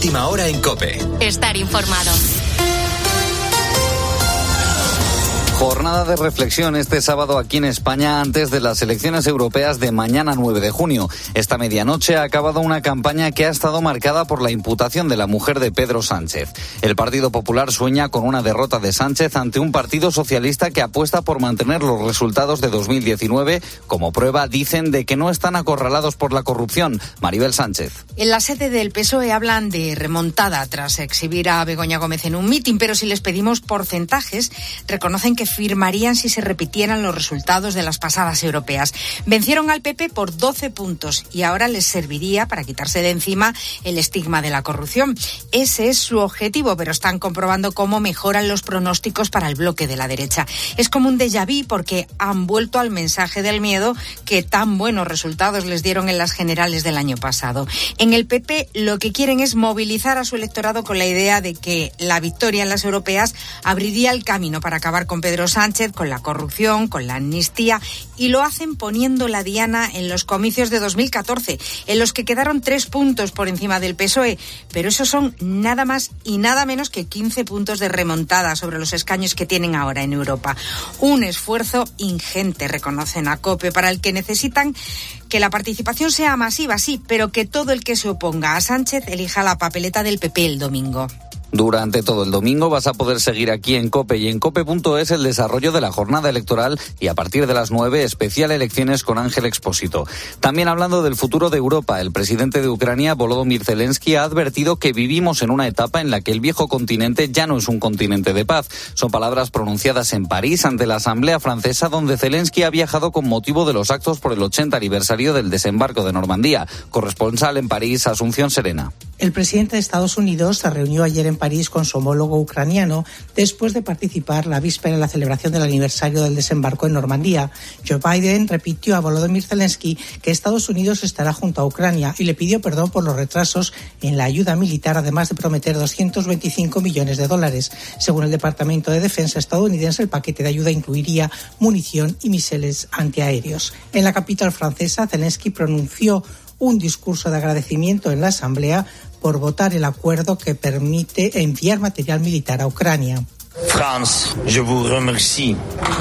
última hora en COPE. Estar informado. Jornada de reflexión este sábado aquí en España antes de las elecciones europeas de mañana 9 de junio. Esta medianoche ha acabado una campaña que ha estado marcada por la imputación de la mujer de Pedro Sánchez. El Partido Popular sueña con una derrota de Sánchez ante un partido socialista que apuesta por mantener los resultados de 2019. Como prueba, dicen, de que no están acorralados por la corrupción. Maribel Sánchez. En la sede del PSOE hablan de remontada tras exhibir a Begoña Gómez en un mitin, pero si les pedimos porcentajes, reconocen que firmarían si se repitieran los resultados de las pasadas europeas. Vencieron al PP por 12 puntos y ahora les serviría para quitarse de encima el estigma de la corrupción. Ese es su objetivo, pero están comprobando cómo mejoran los pronósticos para el bloque de la derecha. Es como un déjà vu porque han vuelto al mensaje del miedo que tan buenos resultados les dieron en las generales del año pasado. En el PP lo que quieren es movilizar a su electorado con la idea de que la victoria en las europeas abriría el camino para acabar con Pedro Sánchez, con la corrupción, con la amnistía, y lo hacen poniendo la diana en los comicios de 2014, en los que quedaron 3 puntos por encima del PSOE, pero esos son nada más y nada menos que 15 puntos de remontada sobre los escaños que tienen ahora en Europa. Un esfuerzo ingente, reconocen a COPE, para el que necesitan que la participación sea masiva, sí, pero que todo el que se oponga a Sánchez elija la papeleta del PP el domingo. Durante todo el domingo vas a poder seguir aquí en COPE y en COPE.es el desarrollo de la jornada electoral y a partir de las 9 especial elecciones con Ángel Expósito. También hablando del futuro de Europa, el presidente de Ucrania, Volodymyr Zelensky, ha advertido que vivimos en una etapa en la que el viejo continente ya no es un continente de paz. Son palabras pronunciadas en París ante la Asamblea Francesa, donde Zelensky ha viajado con motivo de los actos por el 80 aniversario del desembarco de Normandía. Corresponsal en París, Asunción Serena. El presidente de Estados Unidos se reunió ayer en París con su homólogo ucraniano después de participar la víspera en la celebración del aniversario del desembarco en Normandía. Joe Biden repitió a Volodymyr Zelensky que Estados Unidos estará junto a Ucrania y le pidió perdón por los retrasos en la ayuda militar, además de prometer $225 millones. Según el Departamento de Defensa estadounidense, el paquete de ayuda incluiría munición y misiles antiaéreos. En la capital francesa, Zelensky pronunció un discurso de agradecimiento en la Asamblea por votar el acuerdo que permite enviar material militar a Ucrania. France, je vous remercie.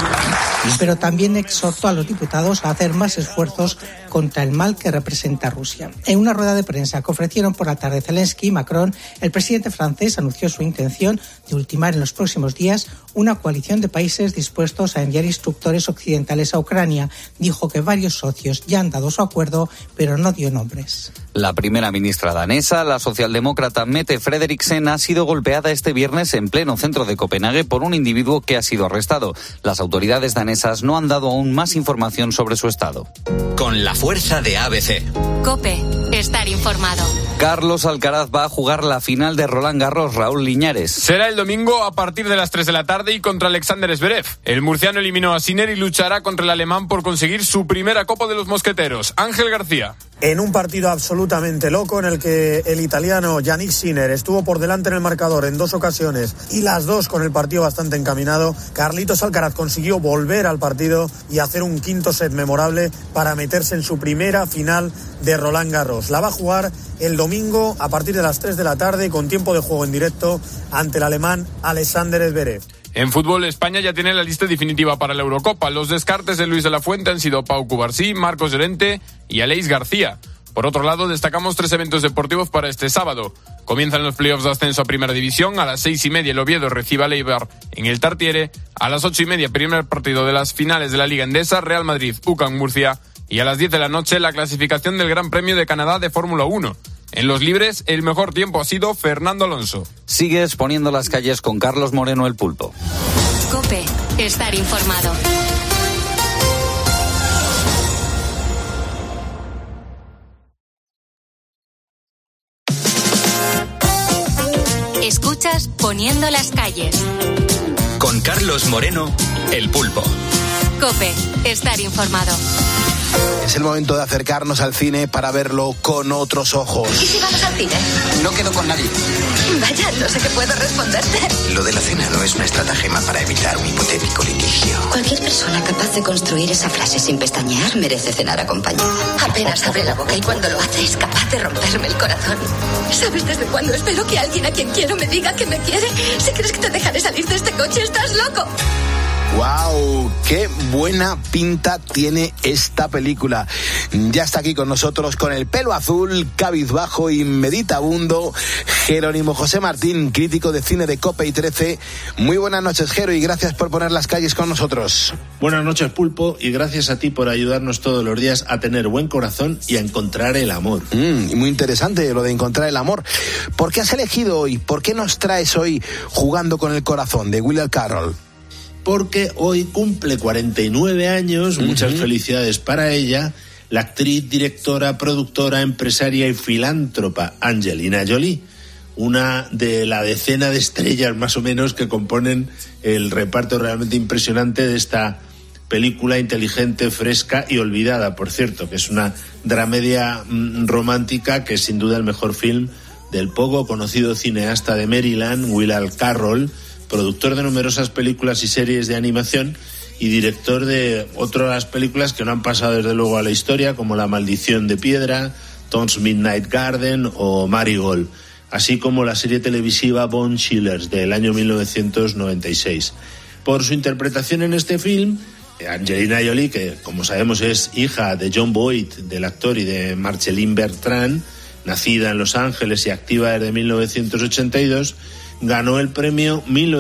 Pero también exhortó a los diputados a hacer más esfuerzos contra el mal que representa Rusia. En una rueda de prensa que ofrecieron por la tarde Zelensky y Macron, el presidente francés anunció su intención de ultimar en los próximos días una coalición de países dispuestos a enviar instructores occidentales a Ucrania. Dijo que varios socios ya han dado su acuerdo, pero no dio nombres. La primera ministra danesa, la socialdemócrata Mette Frederiksen, ha sido golpeada este viernes en pleno centro de Copenhague por un individuo que ha sido arrestado. Las autoridades danesas no han dado aún más información sobre su estado. Con la fuerza de ABC. COPE. Estar informado. Carlos Alcaraz va a jugar la final de Roland Garros. Raúl Liñares. Será el domingo a partir de las 3 de la tarde y contra Alexander Zverev. El murciano eliminó a Sinner y luchará contra el alemán por conseguir su primera Copa de los Mosqueteros. Ángel García. En un partido absolutamente loco en el que el italiano Yannick Sinner estuvo por delante en el marcador en 2 ocasiones y las 2 con el partido bastante encaminado, Carlitos Alcaraz consiguió volver al partido y hacer un quinto set memorable para meterse en su primera final de Roland Garros. La va a jugar el domingo a partir de las 3 de la tarde con tiempo de juego en directo ante el alemán Alexander Zverev. En fútbol, España ya tiene la lista definitiva para la Eurocopa. Los descartes de Luis de la Fuente han sido Pau Cubarsí, Marcos Llorente y Aleix García. Por otro lado, destacamos 3 eventos deportivos para este sábado. Comienzan los playoffs de ascenso a Primera División. A las 6:30 el Oviedo recibe al Eibar en el Tartiere. A las 8:30 primer partido de las finales de la Liga Endesa, Real Madrid, UCAM Murcia. Y a las 10 de la noche la clasificación del Gran Premio de Canadá de Fórmula 1. En los libres, el mejor tiempo ha sido Fernando Alonso. Sigues poniendo las calles con Carlos Moreno, el Pulpo. COPE. Estar informado. Escuchas Poniendo las calles. Con Carlos Moreno, el Pulpo. COPE. Estar informado. Es el momento de acercarnos al cine para verlo con otros ojos. ¿Y si vamos al cine? No quedo con nadie. Vaya, no sé qué puedo responderte. Lo de la cena no es un estratagema para evitar un hipotético litigio. Cualquier persona capaz de construir esa frase sin pestañear merece cenar acompañada. Apenas abre la boca y cuando lo hace es capaz de romperme el corazón. ¿Sabes desde cuándo espero que alguien a quien quiero me diga que me quiere? Si crees que te dejaré salir de este coche, estás loco. ¡Wow! ¡Qué buena pinta tiene esta película! Ya está aquí con nosotros, con el pelo azul, cabizbajo y meditabundo, Jerónimo José Martín, crítico de cine de COPE y 13. Muy buenas noches, Jero, y gracias por poner las calles con nosotros. Buenas noches, Pulpo, y gracias a ti por ayudarnos todos los días a tener buen corazón y a encontrar el amor. Muy interesante lo de encontrar el amor. ¿Por qué has elegido hoy? ¿Por qué nos traes hoy Jugando con el corazón, de Will Carroll? Porque hoy cumple 49 años, muchas felicidades para ella, la actriz, directora, productora, empresaria y filántropa Angelina Jolie, una de la decena de estrellas más o menos que componen el reparto realmente impresionante de esta película inteligente, fresca y olvidada, por cierto, que es una dramedia romántica que es sin duda el mejor film del poco conocido cineasta de Maryland, Will Carroll, productor de numerosas películas y series de animación y director de otras películas que no han pasado desde luego a la historia, como La maldición de piedra, Tom's Midnight Garden o Marigold, así como la serie televisiva Bone Chillers del año 1996. Por su interpretación en este film, Angelina Jolie, que como sabemos es hija de John Boyd, del actor, y de Marceline Bertrand, nacida en Los Ángeles y activa desde 1982, ganó el premio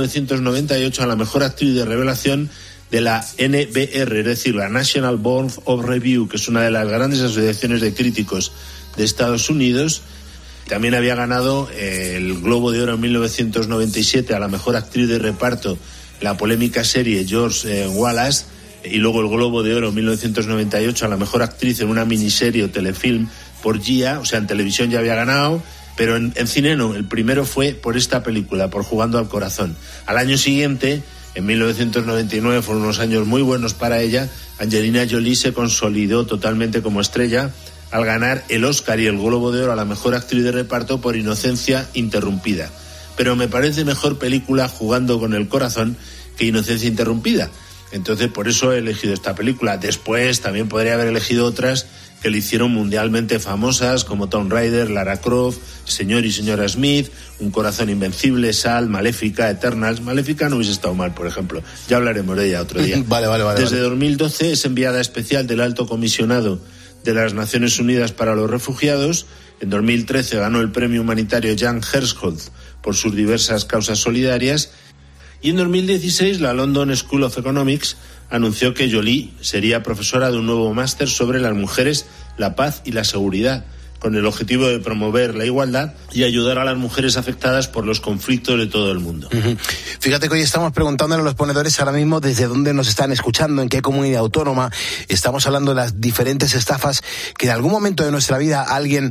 1998 a la mejor actriz de revelación de la NBR, es decir, la National Board of Review, que es una de las grandes asociaciones de críticos de Estados Unidos. También había ganado el Globo de Oro en 1997 a la mejor actriz de reparto, la polémica serie George Wallace, y luego el Globo de Oro en 1998 a la mejor actriz en una miniserie o telefilm por Gia, o sea, en televisión ya había ganado, pero en cine no. El primero fue por esta película, por Jugando al Corazón. Al año siguiente, en 1999, fueron unos años muy buenos para ella. Angelina Jolie se consolidó totalmente como estrella al ganar el Oscar y el Globo de Oro a la mejor actriz de reparto por Inocencia Interrumpida. Pero me parece mejor película Jugando con el Corazón que Inocencia Interrumpida. Entonces, por eso he elegido esta película. Después también podría haber elegido otras que le hicieron mundialmente famosas, como Tomb Raider, Lara Croft, Señor y Señora Smith, Un corazón invencible, Sal, Maléfica, Eternals. Maléfica no hubiese estado mal, por ejemplo. Ya hablaremos de ella otro día. Vale. Desde 2012 es enviada especial del Alto Comisionado de las Naciones Unidas para los Refugiados. En 2013 ganó el premio humanitario Jan Herschholz por sus diversas causas solidarias. Y en 2016 la London School of Economics anunció que Jolie sería profesora de un nuevo máster sobre las mujeres, la paz y la seguridad, con el objetivo de promover la igualdad y ayudar a las mujeres afectadas por los conflictos de todo el mundo. Fíjate que hoy estamos preguntándole a los ponedores ahora mismo desde dónde nos están escuchando, en qué comunidad autónoma. Estamos hablando de las diferentes estafas que en algún momento de nuestra vida alguien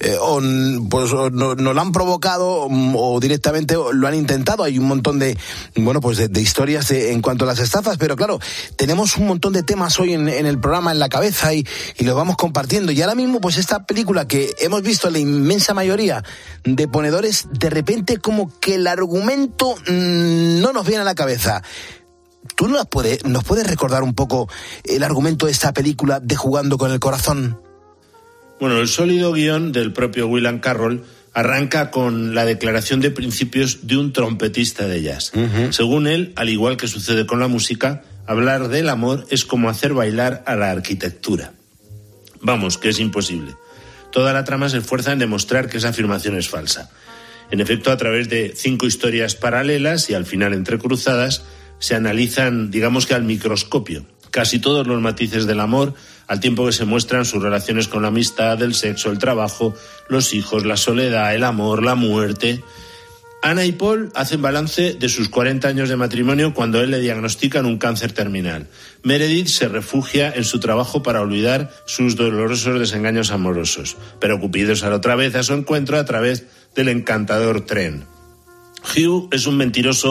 nos lo han provocado o directamente lo han intentado. Hay un montón de historias en cuanto a las estafas, pero claro, tenemos un montón de temas hoy en el programa en la cabeza y los vamos compartiendo. Y ahora mismo pues esta película que hemos visto la inmensa mayoría de ponedores, de repente como que el argumento no nos viene a la cabeza. ¿Tú nos puedes recordar un poco el argumento de esta película de Jugando con el Corazón? Bueno, el sólido guión del propio Will Carroll arranca con la declaración de principios de un trompetista de jazz. Según él, al igual que sucede con la música, hablar del amor es como hacer bailar a la arquitectura. Vamos, que es imposible. Toda la trama se esfuerza en demostrar que esa afirmación es falsa. En efecto, a través de 5 historias paralelas y al final entrecruzadas, se analizan, digamos que al microscopio, casi todos los matices del amor, al tiempo que se muestran sus relaciones con la amistad, el sexo, el trabajo, los hijos, la soledad, el amor, la muerte. Ana y Paul hacen balance de sus 40 años de matrimonio cuando él le diagnostican un cáncer terminal. Meredith se refugia en su trabajo para olvidar sus dolorosos desengaños amorosos, pero Cupido sale otra vez a su encuentro a través del encantador tren. Hugh es un mentiroso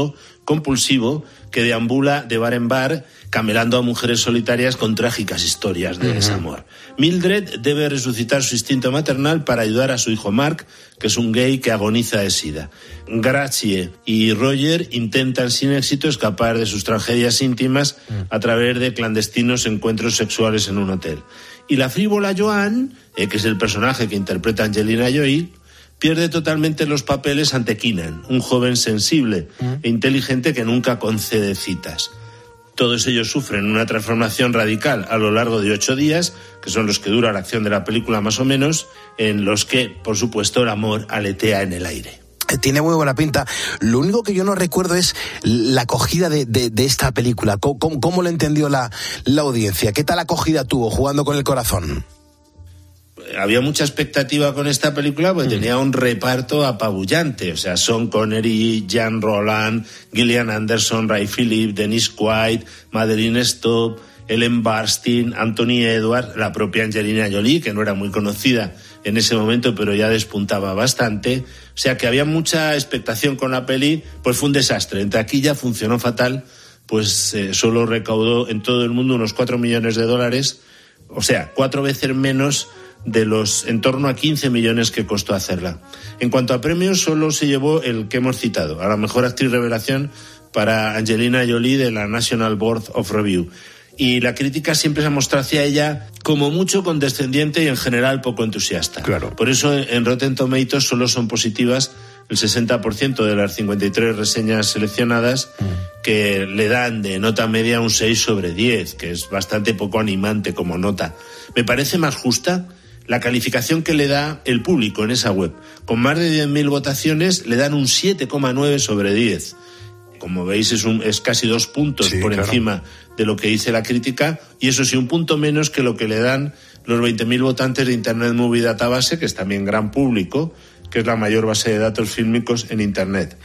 compulsivo que deambula de bar en bar camelando a mujeres solitarias con trágicas historias de desamor. Mildred debe resucitar su instinto maternal para ayudar a su hijo Mark, que es un gay que agoniza de sida. Gracie y Roger intentan sin éxito escapar de sus tragedias íntimas a través de clandestinos encuentros sexuales en un hotel. Y la frívola Joan, que es el personaje que interpreta Angelina Jolie, pierde totalmente los papeles ante Keenan, un joven sensible e inteligente que nunca concede citas. Todos ellos sufren una transformación radical a lo largo de 8 días, que son los que dura la acción de la película más o menos, en los que, por supuesto, el amor aletea en el aire. Tiene muy buena pinta. Lo único que yo no recuerdo es la acogida de esta película. ¿Cómo lo entendió la audiencia? ¿Qué tal acogida tuvo Jugando con el Corazón? Había mucha expectativa con esta película porque tenía un reparto apabullante. O sea, Sean Connery, Jean Roland, Gillian Anderson, Ray Phillips, Dennis Quaid, Madeline Stowe, Ellen Burstyn, Anthony Edwards, la propia Angelina Jolie, que no era muy conocida en ese momento, pero ya despuntaba bastante. O sea, que había mucha expectación con la peli, pues fue un desastre. En taquilla funcionó fatal, pues solo recaudó en todo el mundo unos $4 millones, o sea, 4 veces menos de los en torno a 15 millones que costó hacerla. En cuanto a premios, solo se llevó el que hemos citado, a la mejor actriz revelación para Angelina Jolie de la National Board of Review. Y la crítica siempre se ha mostrado hacia ella como mucho condescendiente y en general poco entusiasta. Claro. Por eso en Rotten Tomatoes solo son positivas el 60% de las 53 reseñas seleccionadas, que le dan de nota media un 6 sobre 10, que es bastante poco animante como nota. Me parece más justa la calificación que le da el público en esa web. Con más de 10.000 votaciones le dan un 7,9 sobre 10. Como veis, es casi 2 puntos por encima de lo que dice la crítica, y eso sí, un punto menos que lo que le dan los 20.000 votantes de Internet Movie Database, que es también gran público, que es la mayor base de datos fílmicos en Internet.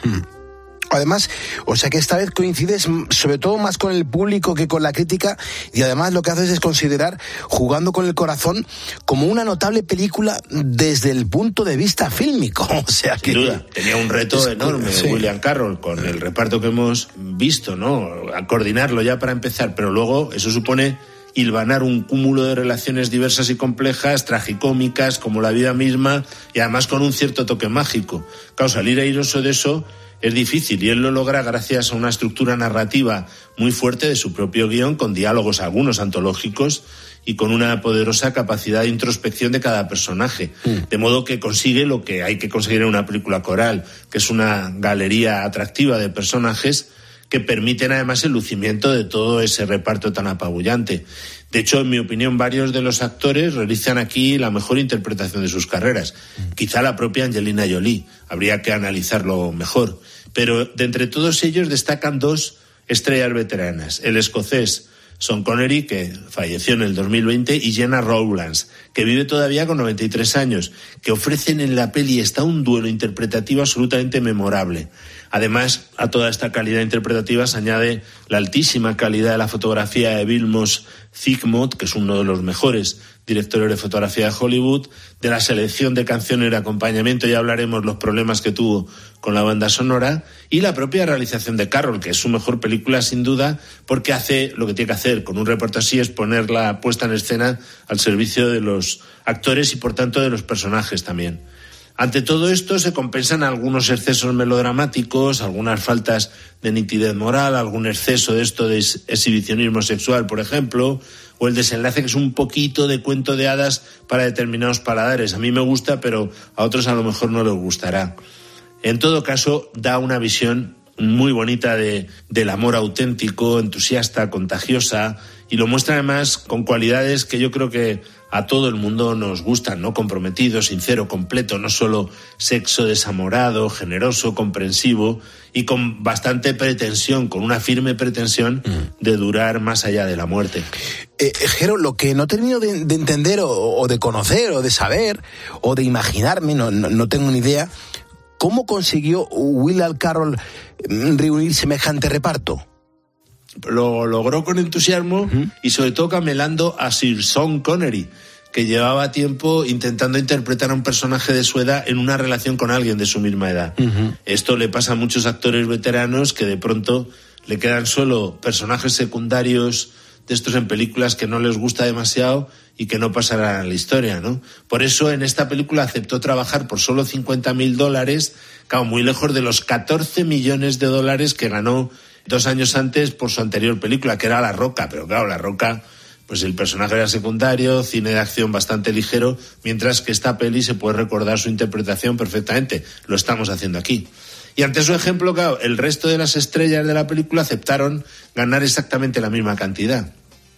Además, o sea que esta vez coincides sobre todo más con el público que con la crítica, y además lo que haces es considerar Jugando con el Corazón como una notable película desde el punto de vista fílmico. O sea que... Sin duda, tenía un reto enorme William Carroll con el reparto que hemos visto, ¿no? A coordinarlo ya para empezar, pero luego eso supone hilvanar un cúmulo de relaciones diversas y complejas, tragicómicas, como la vida misma, y además con un cierto toque mágico. Claro, salir airoso de eso es difícil, y él lo logra gracias a una estructura narrativa muy fuerte de su propio guión, con diálogos algunos antológicos y con una poderosa capacidad de introspección de cada personaje. De modo que consigue lo que hay que conseguir en una película coral, que es una galería atractiva de personajes que permiten además el lucimiento de todo ese reparto tan apabullante. De hecho, en mi opinión, varios de los actores realizan aquí la mejor interpretación de sus carreras. Quizá la propia Angelina Jolie, habría que analizarlo mejor. Pero de entre todos ellos destacan 2 estrellas veteranas: el escocés Sean Connery, que falleció en el 2020, y Gena Rowlands, que vive todavía con 93 años, que ofrecen en la peli está un duelo interpretativo absolutamente memorable. Además, a toda esta calidad interpretativa se añade la altísima calidad de la fotografía de Vilmos Zsigmond, que es uno de los mejores directores de fotografía de Hollywood, de la selección de canciones de acompañamiento, ya hablaremos los problemas que tuvo con la banda sonora, y la propia realización de Carroll, que es su mejor película sin duda, porque hace lo que tiene que hacer con un reparto así, es poner la puesta en escena al servicio de los actores y por tanto de los personajes también. Ante todo esto se compensan algunos excesos melodramáticos, algunas faltas de nitidez moral, algún exceso de esto de exhibicionismo sexual, por ejemplo, o el desenlace, que es un poquito de cuento de hadas para determinados paladares. A mí me gusta, pero a otros a lo mejor no les gustará. En todo caso, da una visión muy bonita del amor auténtico, entusiasta, contagiosa, y lo muestra además con cualidades que yo creo que a todo el mundo nos gustan, ¿no? Comprometido, sincero, completo, no solo sexo desamorado, generoso, comprensivo y con bastante pretensión, con una firme pretensión de durar más allá de la muerte. Jero, lo que no termino de entender o de conocer o de saber o de imaginarme, no tengo ni idea, ¿cómo consiguió William Carroll reunir semejante reparto? Lo logró con entusiasmo y sobre todo camelando a Sir Sean Connery, que llevaba tiempo intentando interpretar a un personaje de su edad en una relación con alguien de su misma edad. Uh-huh. Esto le pasa a muchos actores veteranos que de pronto le quedan solo personajes secundarios de estos en películas que no les gusta demasiado y que no pasarán a la historia, ¿no? Por eso en esta película aceptó trabajar por solo $50,000, claro, muy lejos de los $14 millones que ganó 2 años antes por su anterior película, que era La Roca. Pero claro, La Roca, pues el personaje era secundario, cine de acción bastante ligero, mientras que esta peli se puede recordar su interpretación perfectamente. Lo estamos haciendo aquí. Y ante su ejemplo, claro, el resto de las estrellas de la película aceptaron ganar exactamente la misma cantidad.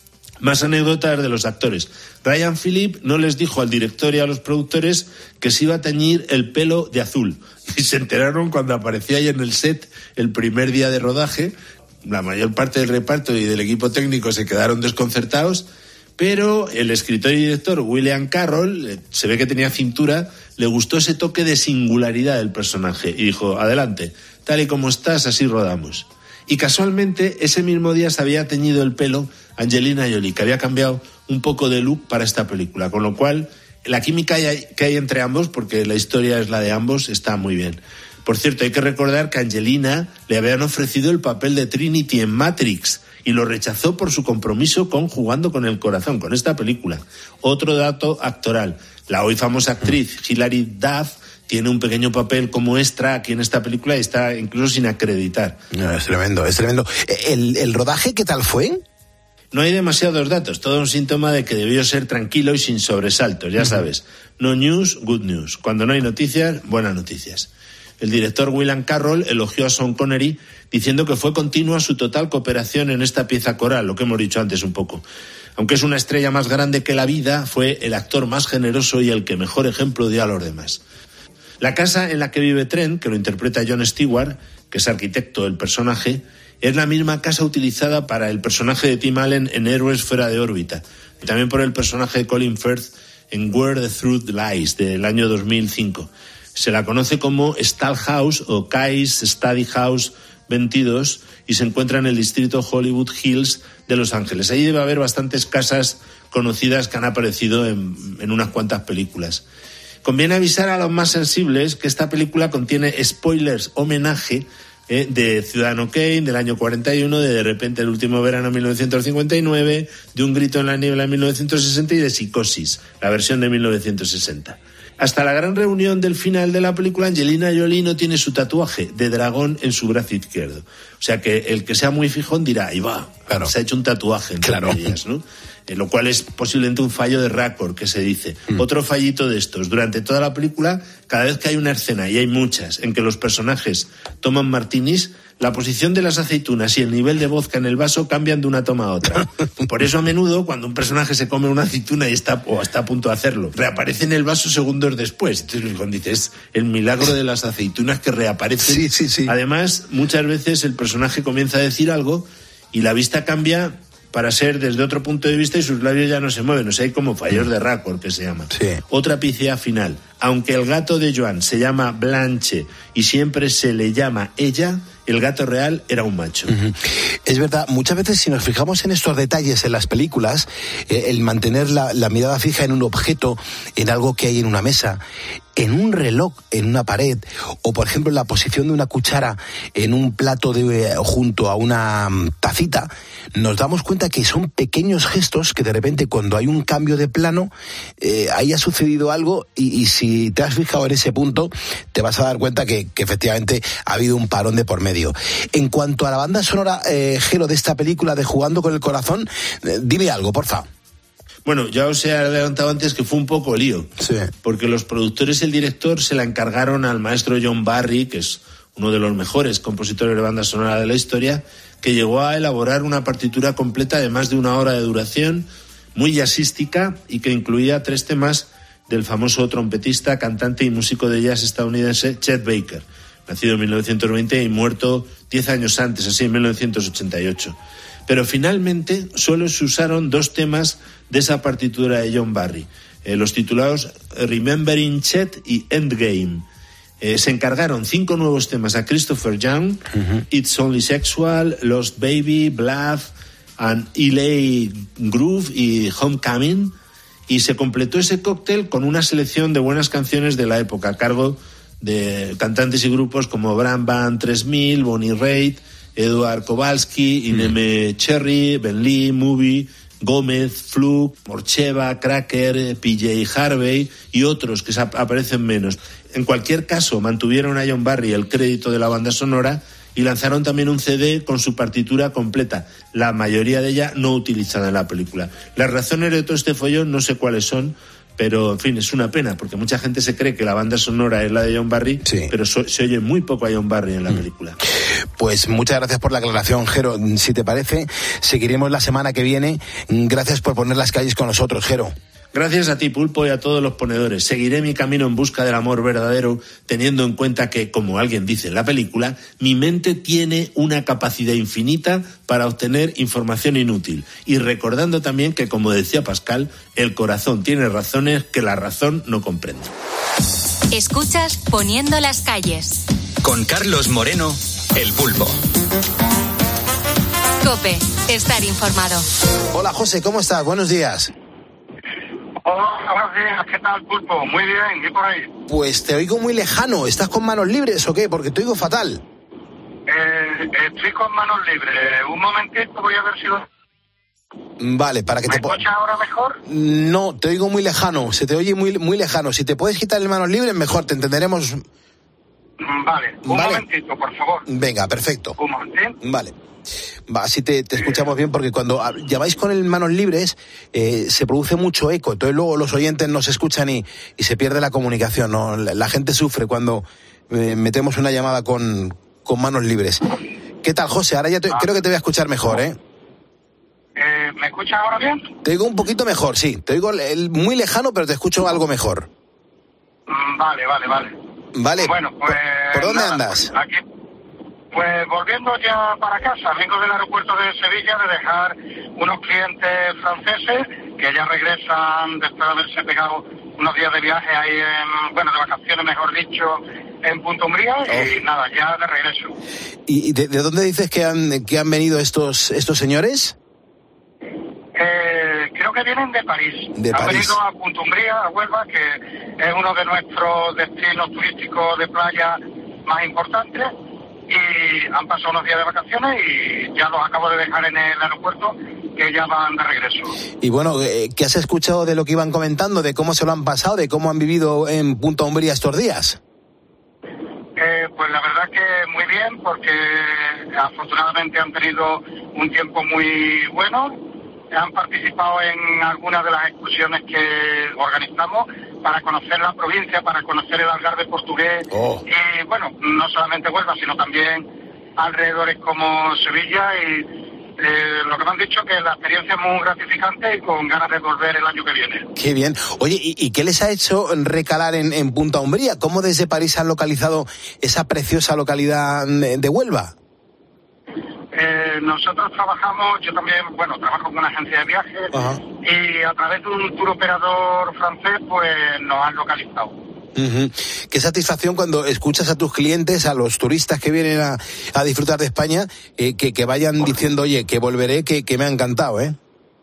Más anécdotas de los actores. Ryan Phillip no les dijo al director y a los productores que se iba a teñir el pelo de azul. Y se enteraron cuando aparecía ahí en el set el primer día de rodaje. La mayor parte del reparto y del equipo técnico se quedaron desconcertados, pero el escritor y director William Carroll, se ve que tenía cintura, le gustó ese toque de singularidad del personaje y dijo, adelante, tal y como estás, así rodamos. Y casualmente ese mismo día se había teñido el pelo Angelina Jolie, que había cambiado un poco de look para esta película, con lo cual la química que hay entre ambos, porque la historia es la de ambos, está muy bien. Por cierto, hay que recordar que a Angelina le habían ofrecido el papel de Trinity en Matrix y lo rechazó por su compromiso con Jugando con el Corazón, con esta película. Otro dato actoral, la hoy famosa actriz Hilary Duff tiene un pequeño papel como extra aquí en esta película y está incluso sin acreditar. No, es tremendo, es tremendo. ¿El rodaje qué tal fue? No hay demasiados datos, todo un síntoma de que debió ser tranquilo y sin sobresaltos, ya sabes. No news, good news. Cuando no hay noticias, buenas noticias. El director William Carroll elogió a Sean Connery diciendo que fue continua su total cooperación en esta pieza coral, lo que hemos dicho antes un poco. Aunque es una estrella más grande que la vida, fue el actor más generoso y el que mejor ejemplo dio a los demás. La casa en la que vive Trent, que lo interpreta Jon Stewart, que es arquitecto del personaje, es la misma casa utilizada para el personaje de Tim Allen en Héroes fuera de órbita, y también por el personaje de Colin Firth en Where the Truth Lies, del año 2005. Se la conoce como Stahl House o Kay's Study House 22 y se encuentra en el distrito Hollywood Hills de Los Ángeles. Ahí debe haber bastantes casas conocidas que han aparecido en unas cuantas películas. Conviene avisar a los más sensibles que esta película contiene spoilers homenaje de Ciudadano Kane del año 41, de repente el último verano 1959, de Un grito en la niebla en 1960 y de Psicosis, la versión de 1960. Hasta la gran reunión del final de la película, Angelina Jolie no tiene su tatuaje de dragón en su brazo izquierdo. O sea que el que sea muy fijón dirá, ahí va, claro, se ha hecho un tatuaje entre medias, ¿no? Lo cual es posiblemente un fallo de récord, que se dice. Otro fallito de estos. Durante toda la película, cada vez que hay una escena, y hay muchas, en que los personajes toman martinis, la posición de las aceitunas y el nivel de vodka en el vaso cambian de una toma a otra. Por eso a menudo, cuando un personaje se come una aceituna y está a punto de hacerlo, reaparece en el vaso segundos después. Entonces, cuando dices, el milagro de las aceitunas que reaparecen. Sí. Además, muchas veces el personaje comienza a decir algo y la vista cambia para ser desde otro punto de vista y sus labios ya no se mueven. O sea, hay como fallos de récord, que se llaman. Sí. Otra pifia final. Aunque el gato de Joan se llama Blanche y siempre se le llama ella, el gato real era un macho. Uh-huh. Es verdad, muchas veces si nos fijamos en estos detalles en las películas, el mantener la mirada fija en un objeto, en algo que hay en una mesa, en un reloj, en una pared, o por ejemplo en la posición de una cuchara en un plato junto a una tacita, nos damos cuenta que son pequeños gestos que de repente cuando hay un cambio de plano, ahí ha sucedido algo y si te has fijado en ese punto, te vas a dar cuenta que efectivamente ha habido un parón de por medio. En cuanto a la banda sonora, Gelo, de esta película de Jugando con el Corazón, dime algo, porfa. Bueno, ya os he adelantado antes que fue un poco lío, sí, porque los productores y el director se la encargaron al maestro John Barry, que es uno de los mejores compositores de banda sonora de la historia, que llegó a elaborar una partitura completa de más de 1 hora de duración, muy jazzística y que incluía 3 temas del famoso trompetista, cantante y músico de jazz estadounidense Chet Baker, nacido en 1920 y muerto 10 años antes, así en 1988. Pero finalmente solo se usaron 2 temas de esa partitura de John Barry, los titulados Remembering Chet y Endgame. Se encargaron 5 nuevos temas a Christopher Young, uh-huh. It's Only Sexual, Lost Baby, Bluff, and LA Groove y Homecoming. Y se completó ese cóctel con una selección de buenas canciones de la época, a cargo de cantantes y grupos como Bram Band 3000, Bonnie Raitt, Eduard Kowalski, Ineme Cherry, Ben Lee, Movie, Gómez, Fluke, Morcheva, Cracker, PJ Harvey y otros que aparecen menos. En cualquier caso, mantuvieron a John Barry el crédito de la banda sonora y lanzaron también un CD con su partitura completa, la mayoría de ella no utilizada en la película. Las razones de todo este follón no sé cuáles son, pero en fin, es una pena, porque mucha gente se cree que la banda sonora es la de John Barry, sí, pero se oye muy poco a John Barry en la película. Pues muchas gracias por la aclaración, Jero. Si te parece, seguiremos la semana que viene. Gracias por poner las calles con nosotros, Jero. Gracias a ti, Pulpo, y a todos los ponedores. Seguiré mi camino en busca del amor verdadero, teniendo en cuenta que, como alguien dice en la película, mi mente tiene una capacidad infinita para obtener información inútil. Y recordando también que, como decía Pascal, el corazón tiene razones que la razón no comprende. Escuchas Poniendo las calles. Con Carlos Moreno, El Pulpo. COPE, estar informado. Hola, José, ¿cómo estás? Buenos días. Hola, buenos días, ¿qué tal, Pulpo? Muy bien, ¿y por ahí? Pues te oigo muy lejano. ¿Estás con manos libres o qué? Porque te oigo fatal. Estoy con manos libres. Un momentito, voy a ver si lo... Vale, para que ¿Me te... escuchas ahora mejor? No, te oigo muy lejano. Se te oye muy lejano. Si te puedes quitar el manos libres, mejor. Te entenderemos... Vale, un momentito, por favor. Venga, perfecto. Un momentito. Vale. Va, así te escuchamos bien, porque cuando lleváis con el manos libres se produce mucho eco, entonces luego los oyentes no se escuchan y se pierde la comunicación, ¿no? La gente sufre cuando metemos una llamada con manos libres. ¿Qué tal, José? Ahora ya creo que te voy a escuchar mejor, ¿eh? ¿Me escuchas ahora bien? Te oigo un poquito mejor, sí. Te oigo muy lejano, pero te escucho algo mejor. Vale. Vale. Bueno, pues... ¿Por dónde nada, andas? Aquí... Pues volviendo ya para casa, vengo del aeropuerto de Sevilla de dejar unos clientes franceses que ya regresan después de haberse pegado unos días de viaje ahí de vacaciones, mejor dicho, en Punta Umbría, y nada, ya de regreso. ¿Y de dónde dices que han venido estos señores? Creo que vienen de París. Han venido a Punta Umbría, a Huelva, que es uno de nuestros destinos turísticos de playa más importantes. Y han pasado unos días de vacaciones y ya los acabo de dejar en el aeropuerto, que ya van de regreso. Y bueno, ¿qué has escuchado de lo que iban comentando, de cómo se lo han pasado, de cómo han vivido en Punta Umbría estos días? Pues la verdad que muy bien, porque afortunadamente han tenido un tiempo muy bueno. Han participado en algunas de las excursiones que organizamos para conocer la provincia, para conocer el Algarve portugués. Y bueno, no solamente Huelva, sino también alrededores como Sevilla. Y lo que me han dicho que la experiencia es muy gratificante y con ganas de volver el año que viene. Qué bien. Oye, ¿y qué les ha hecho recalar en Punta Umbría? ¿Cómo desde París han localizado esa preciosa localidad de Huelva? Nosotros trabajamos, yo también, trabajo con una agencia de viajes. Ajá. Y a través de un tour operador francés, pues nos han localizado. Uh-huh. Qué satisfacción cuando escuchas a tus clientes, a los turistas que vienen a disfrutar de España, que vayan diciendo, oye, que volveré, que me ha encantado, ¿eh?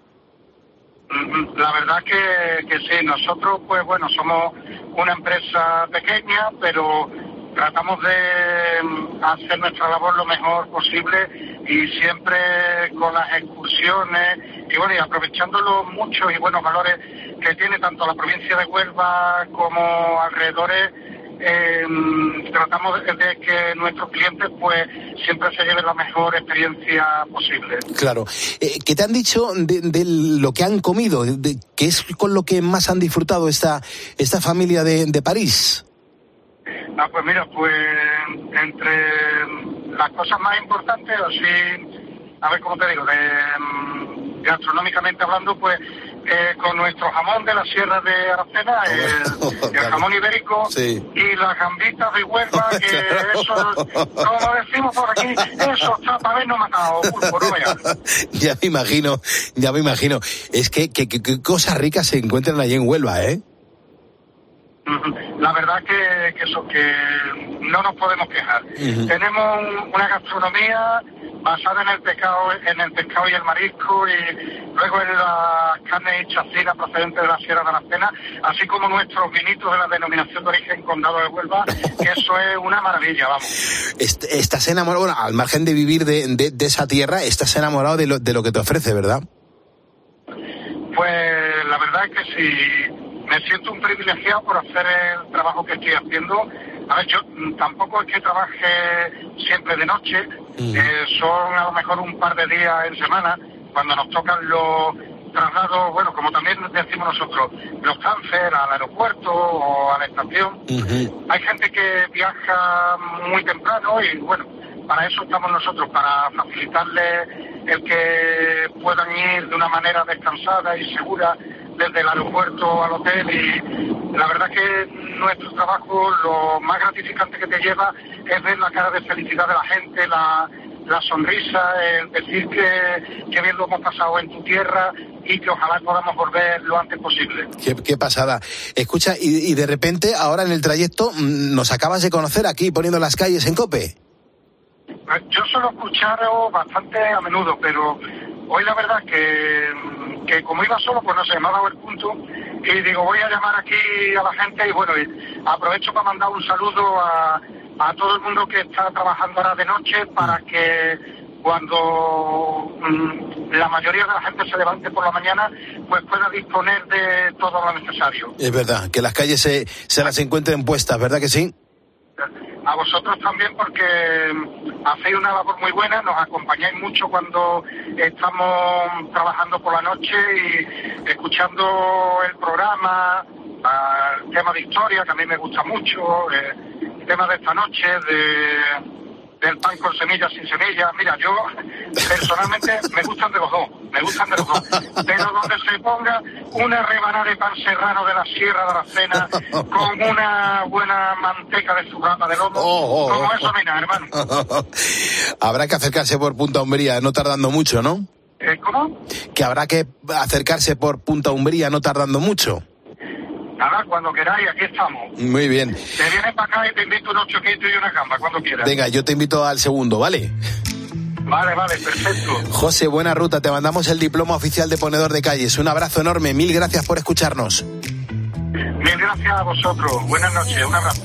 La verdad que sí, nosotros, pues somos una empresa pequeña, pero tratamos de hacer nuestra labor lo mejor posible y siempre con las excursiones y aprovechando los muchos y buenos valores que tiene tanto la provincia de Huelva como alrededores. Tratamos de que nuestros clientes pues siempre se lleven la mejor experiencia posible. Claro. ¿Qué te han dicho de lo que han comido? ¿Qué es con lo que más han disfrutado esta familia de París? Pues mira, entre las cosas más importantes, así, a ver cómo te digo, gastronómicamente hablando, pues con nuestro jamón de la Sierra de Aracena, el jamón ibérico, sí, y las gambitas de Huelva, que eso, como decimos por aquí, eso está para habernos matado, Pulpo, no veas. Ya me imagino. Es que cosas ricas se encuentran allí en Huelva, ¿eh? La verdad que no nos podemos quejar. Uh-huh. Tenemos una gastronomía basada en el pescado y el marisco, y luego en las carnes y chacinas procedentes de la Sierra de Aracena, así como nuestros vinitos de la denominación de origen Condado de Huelva, que eso es una maravilla, vamos. Estás enamorado, bueno, al margen de vivir de esa tierra, estás enamorado de lo que te ofrece, ¿verdad? Pues la verdad es que sí, me siento un privilegiado por hacer el trabajo que estoy haciendo. A ver, yo tampoco es que trabaje siempre de noche, son a lo mejor un par de días en semana, cuando nos tocan los traslados, bueno, como también decimos nosotros, los transfer al aeropuerto o a la estación. Hay gente que viaja muy temprano y, bueno, para eso estamos nosotros, para facilitarles el que puedan ir de una manera descansada y segura desde el aeropuerto al hotel. Y la verdad que nuestro trabajo, lo más gratificante que te lleva es ver la cara de felicidad de la gente, la sonrisa, el decir que bien lo hemos pasado en tu tierra y que ojalá podamos volver lo antes posible. Qué pasada. Escucha, y de repente ahora en el trayecto nos acabas de conocer aquí poniendo las calles en COPE. Yo suelo escucharos bastante a menudo, pero hoy la verdad que como iba solo, pues no sé, me ha dado el punto y digo, voy a llamar aquí a la gente y bueno, aprovecho para mandar un saludo a todo el mundo que está trabajando ahora de noche para que cuando la mayoría de la gente se levante por la mañana, pues pueda disponer de todo lo necesario. Es verdad, que las calles se las encuentren puestas, ¿verdad que sí? A vosotros también, porque hacéis una labor muy buena, nos acompañáis mucho cuando estamos trabajando por la noche y escuchando el programa, el tema de historia, que a mí me gusta mucho, el tema de esta noche, del pan con semillas, sin semillas. Mira, yo personalmente me gustan de los dos, pero donde se ponga una rebanada de pan serrano de la Sierra de Aracena con una buena manteca de sujata de lomo, como eso no hay nada, hermano. Habrá que acercarse por Punta Umbría, no tardando mucho, ¿no? ¿Cómo? Que habrá que acercarse por Punta Umbría, no tardando mucho. Nada, cuando queráis, aquí estamos. Muy bien. Te vienes para acá y te invito unos choquitos y una gamba, cuando quieras. Venga, yo te invito al segundo, ¿vale? Vale, perfecto. José, buena ruta, te mandamos el diploma oficial de ponedor de calles. Un abrazo enorme, mil gracias por escucharnos. Mil gracias a vosotros, buenas noches, un abrazo.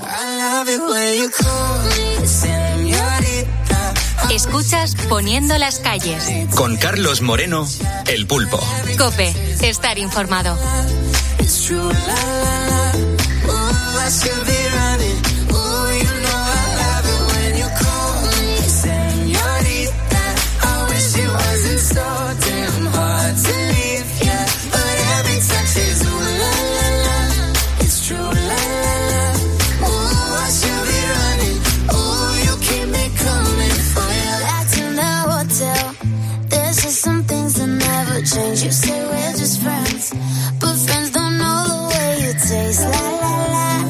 Escuchas Poniendo las calles. Con Carlos Moreno, El Pulpo. COPE, estar informado. It's true, la la la. Ooh, I should be running. Ooh, you know I love it when you call me señorita. I wish it wasn't so damn hard to leave, yeah. But every touch is ooh la la la. It's true, la la la. Ooh, I should be running. Ooh, you keep me coming for you. Back in the hotel, there's just some things that never change. You say we're just friends, but friends don't know the way you taste, la la la.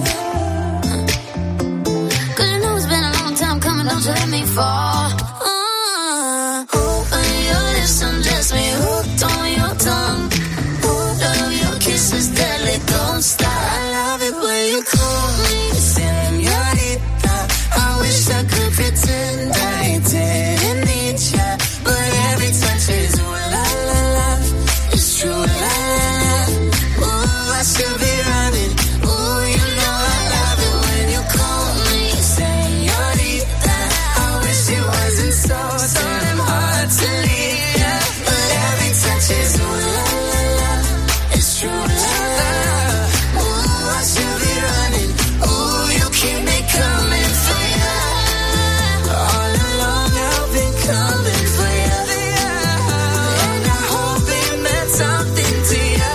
'Cause you know it's been a long time coming, don't you let me fall. When your lips undress me, hooked on your tongue. Love your kisses deadly, don't stop. I love it when you call me señorita. I wish I could pretend I didn't need ya, but every touch is ooh la la la. It's true, la la la. I should be running. Ooh, you know I love it when you call me señorita. I wish it wasn't so damn hard to leave, yeah. But every touch is ooh la la la. It's true, la la la. Ooh, I should be running. Ooh, you keep me coming for you. All along I've been coming for you, and I hope it meant something to you.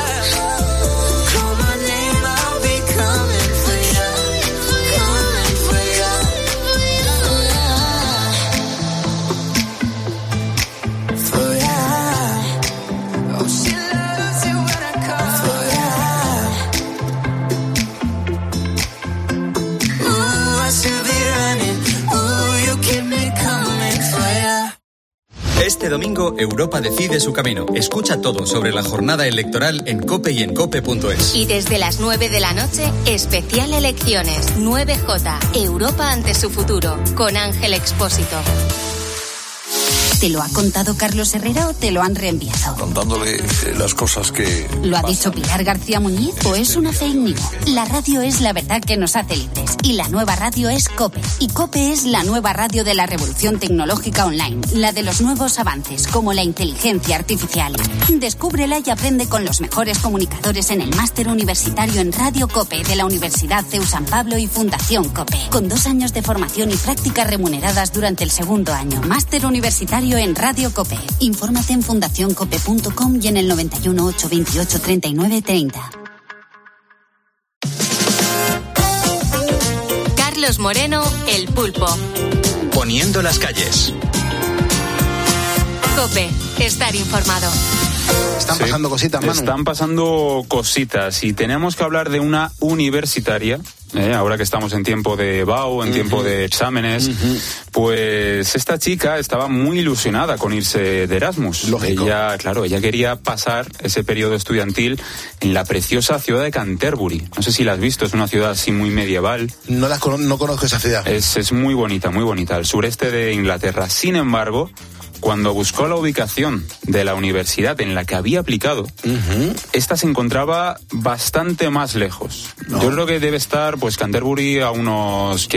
Este domingo, Europa decide su camino. Escucha todo sobre la jornada electoral en COPE y en COPE.es. Y desde las 9 de la noche, especial elecciones 9J, Europa ante su futuro, con Ángel Expósito. ¿Te lo ha contado Carlos Herrera o te lo han reenviado? Contándole las cosas que... ¿Lo ha dicho Pilar García Muñiz o es una fake news? La radio es la verdad que nos hace libres y la nueva radio es COPE. Y COPE es la nueva radio de la revolución tecnológica online, la de los nuevos avances como la inteligencia artificial. Descúbrela y aprende con los mejores comunicadores en el máster universitario en Radio COPE de la Universidad CEU San Pablo y Fundación COPE, con 2 años de formación y prácticas remuneradas durante el segundo año. Máster universitario en Radio COPE. Infórmate en fundacioncope.com y en el 91 828 39 30. Carlos Moreno, El Pulpo. Poniendo las calles. COPE, estar informado. Están pasando cositas, Manu. Están pasando cositas y tenemos que hablar de una universitaria. Ahora que estamos en tiempo de BAU, en tiempo de exámenes, pues esta chica estaba muy ilusionada con irse de Erasmus. Lógico. Ella quería pasar ese periodo estudiantil en la preciosa ciudad de Canterbury. No sé si la has visto, es una ciudad así muy medieval. No conozco esa ciudad. Es muy bonita, al sureste de Inglaterra. Sin embargo, cuando buscó la ubicación de la universidad en la que había aplicado, esta se encontraba bastante más lejos. No. Yo creo que debe estar, pues, Canterbury a unos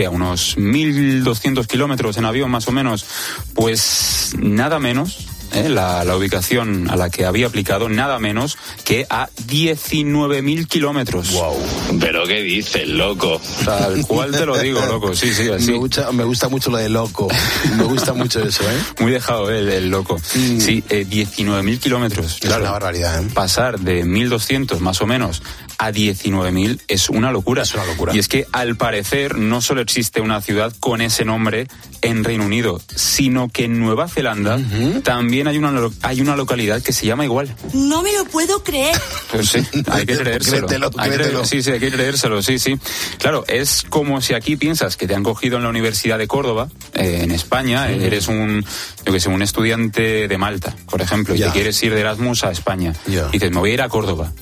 1.200 kilómetros en avión, más o menos. Pues nada menos, la ubicación a la que había aplicado, nada menos que a 19.000 kilómetros. Wow. ¿Pero qué dices, loco? Tal cual te lo digo, loco. Sí, así. Me gusta mucho lo de loco. Me gusta mucho eso, Muy dejado, el loco. Sí, 19.000 kilómetros. Es una barbaridad, Pasar de 1.200, más o menos, a 19.000 es una locura. Es una locura. Y es que, al parecer, no solo existe una ciudad con ese nombre en Reino Unido, sino que en Nueva Zelanda también hay una localidad que se llama igual. No me lo puedo creer. Pues sí, hay que creérselo. Créetelo. Sí, hay que creérselo, sí. Claro, es como si aquí piensas que te han cogido en la Universidad de Córdoba, en España, eres un estudiante de Malta, por ejemplo, y te quieres ir de Erasmus a España. Y dices, me voy a ir a Córdoba.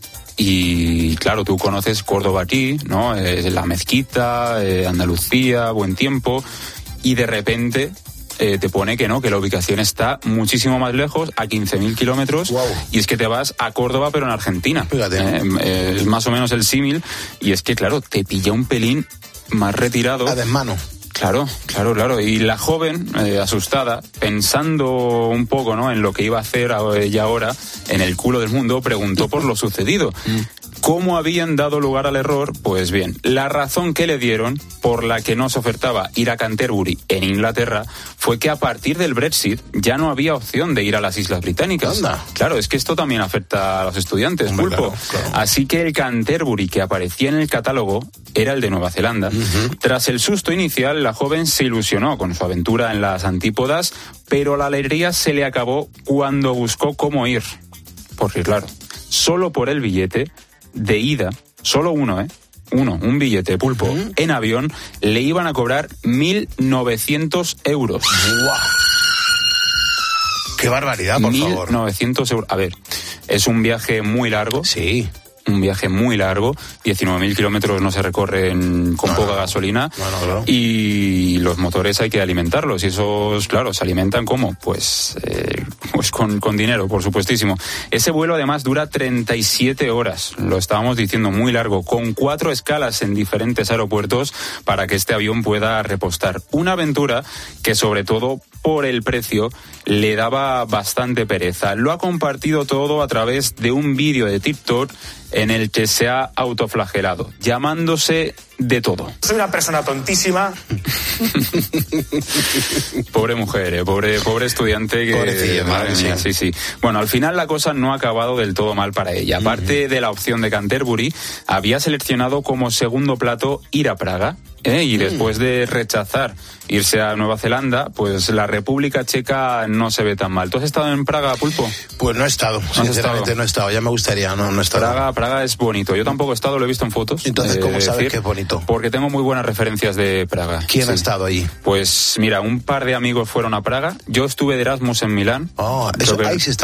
Y claro, tú conoces Córdoba aquí, ¿no? La mezquita, Andalucía, buen tiempo, y de repente te pone que no, que la ubicación está muchísimo más lejos, a 15.000 kilómetros, y es que te vas a Córdoba, pero en Argentina. Fíjate. Es más o menos el símil, y es que, claro, te pilla un pelín más retirado. A desmano. Claro. Y la joven, asustada, pensando un poco, ¿no?, en lo que iba a hacer ella ahora, en el culo del mundo, preguntó por lo sucedido. ¿Cómo habían dado lugar al error? Pues bien, la razón que le dieron por la que no se ofertaba ir a Canterbury en Inglaterra fue que a partir del Brexit ya no había opción de ir a las Islas Británicas. Anda. Claro, es que esto también afecta a los estudiantes, Pulpo. Claro. Así que el Canterbury que aparecía en el catálogo era el de Nueva Zelanda. Tras el susto inicial, la joven se ilusionó con su aventura en las antípodas, pero la alegría se le acabó cuando buscó cómo ir. Porque claro, solo por el billete de ida, solo un billete, Pulpo, en avión, le iban a cobrar 1.900 euros. ¡Guau! ¡Qué barbaridad, por favor! 1.900 euros. A ver, es un viaje muy largo. Sí. Un viaje muy largo, 19.000 kilómetros no se recorren con poca gasolina, y los motores hay que alimentarlos, y esos, claro, se alimentan ¿cómo? Pues con dinero, por supuestísimo. Ese vuelo además dura 37 horas, lo estábamos diciendo, muy largo, con 4 escalas en diferentes aeropuertos para que este avión pueda repostar. Una aventura que, sobre todo por el precio, le daba bastante pereza. Lo ha compartido todo a través de un vídeo de TikTok en el que se ha autoflagelado, llamándose de todo. Soy una persona tontísima. Pobre mujer, pobre estudiante que... Pobrecilla, madre mía, sí. Bueno, al final la cosa no ha acabado del todo mal para ella. Aparte de la opción de Canterbury, había seleccionado como segundo plato ir a Praga. Y después de rechazar irse a Nueva Zelanda, pues la República Checa no se ve tan mal. ¿Tú has estado en Praga, Pulpo? Pues no he estado, sinceramente no he estado, ya me gustaría, no he estado. Praga es bonito, yo tampoco he estado, lo he visto en fotos. Entonces, ¿cómo sabes que es bonito? Porque tengo muy buenas referencias de Praga. ¿Quién ha estado ahí? Pues mira, un par de amigos fueron a Praga, yo estuve de Erasmus en Milán. Ahí sí he estado.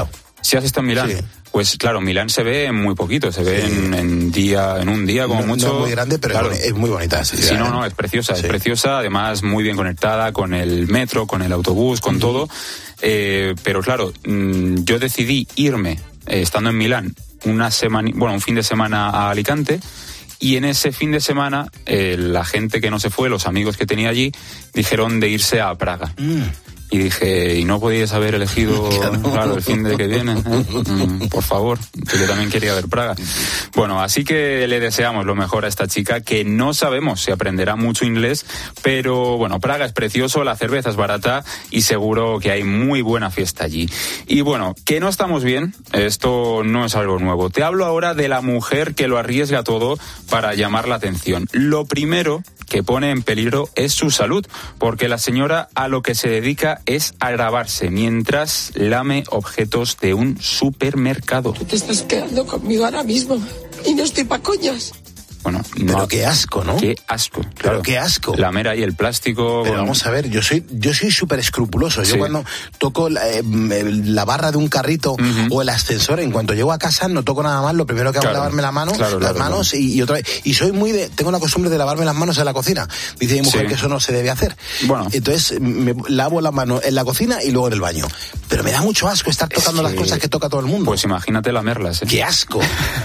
¿Sí has estado en Milán? Sí. Pues claro, Milán se ve en muy poquito, se ve en un día como mucho. No es muy grande, pero claro, es muy bonita. Sí, es preciosa, es preciosa, además muy bien conectada con el metro, con el autobús, con todo. Pero claro, yo decidí irme, estando en Milán, un fin de semana a Alicante. Y en ese fin de semana, la gente que no se fue, los amigos que tenía allí, dijeron de irse a Praga. Y dije, ¿y no podíais haber elegido claro, el fin de que viene? Por favor, que yo también quería ver Praga. Bueno, así que le deseamos lo mejor a esta chica, que no sabemos si aprenderá mucho inglés, pero bueno, Praga es precioso, la cerveza es barata y seguro que hay muy buena fiesta allí. Y bueno, que no estamos bien, esto no es algo nuevo. Te hablo ahora de la mujer que lo arriesga todo para llamar la atención. Lo primero que pone en peligro es su salud, porque la señora a lo que se dedica es a grabarse mientras lame objetos de un supermercado. Tú te estás quedando conmigo ahora mismo y no estoy pa' coñas. Bueno, pero qué asco, ¿no? Qué asco, claro. Pero qué asco. Lamer ahí el plástico. Pero vamos a ver, yo soy súper escrupuloso. Yo cuando toco la barra de un carrito o el ascensor, en cuanto llego a casa no toco nada más, lo primero que hago es lavarme las manos y otra vez. Y soy tengo la costumbre de lavarme las manos en la cocina. Dice mi mujer que eso no se debe hacer. Bueno. Entonces me lavo las manos en la cocina y luego en el baño. Pero me da mucho asco estar tocando las cosas que toca todo el mundo. Pues imagínate lamerlas. ¡Qué asco!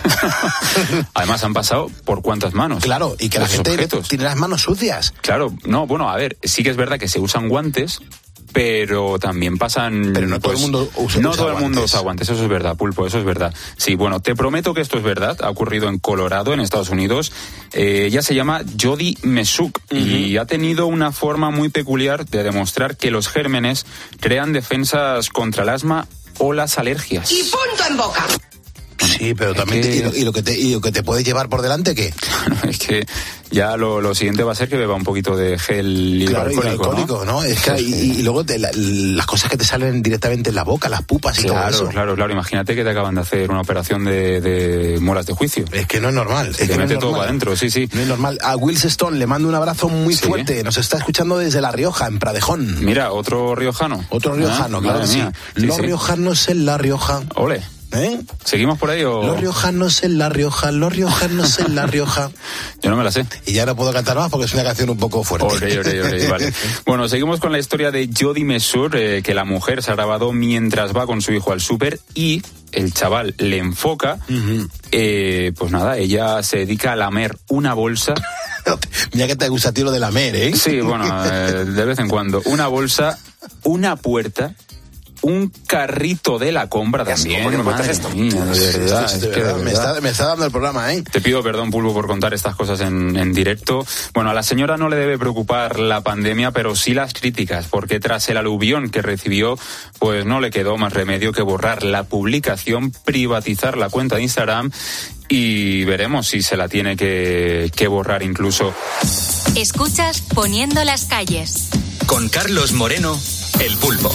Además han pasado por cuántas manos. Claro, y que la gente tiene las manos sucias. Claro, no, bueno, a ver, sí que es verdad que se usan guantes, pero también pasan... Pero no todo el mundo usa No todo el mundo usa guantes, eso es verdad, Pulpo, eso es verdad. Sí, bueno, te prometo que esto es verdad, ha ocurrido en Colorado, en Estados Unidos. Ella se llama Jody Mesuk y ha tenido una forma muy peculiar de demostrar que los gérmenes crean defensas contra el asma o las alergias. ¡Y punto en boca! Sí, pero también ¿y lo que te puede llevar por delante qué? Es que ya lo siguiente va a ser que beba un poquito de gel hidroalcohólico, ¿no? Es que, y luego las cosas que te salen directamente en la boca, las pupas y todo eso. Claro, imagínate que te acaban de hacer una operación de muelas de juicio. Es que no es normal. Se te mete todo para adentro, sí. No es normal. A Wills Stone le mando un abrazo muy fuerte. Nos está escuchando desde La Rioja, en Pradejón. Mira, otro riojano. Otro riojano, claro que sí. Los riojanos en La Rioja. Ole. ¿Seguimos por ahí o...? Los riojanos en La Rioja, los riojanos en La Rioja. Yo no me la sé. Y ya no puedo cantar más porque es una canción un poco fuerte. Ore, vale. Bueno, seguimos con la historia de Jody Mesuk, que la mujer se ha grabado mientras va con su hijo al súper y el chaval le enfoca. Pues nada, ella se dedica a lamer una bolsa. Mira que te gusta a ti lo de lamer, ¿eh? Sí, bueno, de vez en cuando. Una bolsa, una puerta, un carrito de la compra también. ¿Por qué cuentas esto? Mía, de verdad. Me está dando el programa, ¿eh? Te pido perdón, Pulpo, por contar estas cosas en directo. Bueno, a la señora no le debe preocupar la pandemia, pero sí las críticas, porque tras el aluvión que recibió, pues no le quedó más remedio que borrar la publicación, privatizar la cuenta de Instagram y veremos si se la tiene que borrar incluso. Escuchas Poniendo las calles. Con Carlos Moreno, El Pulpo.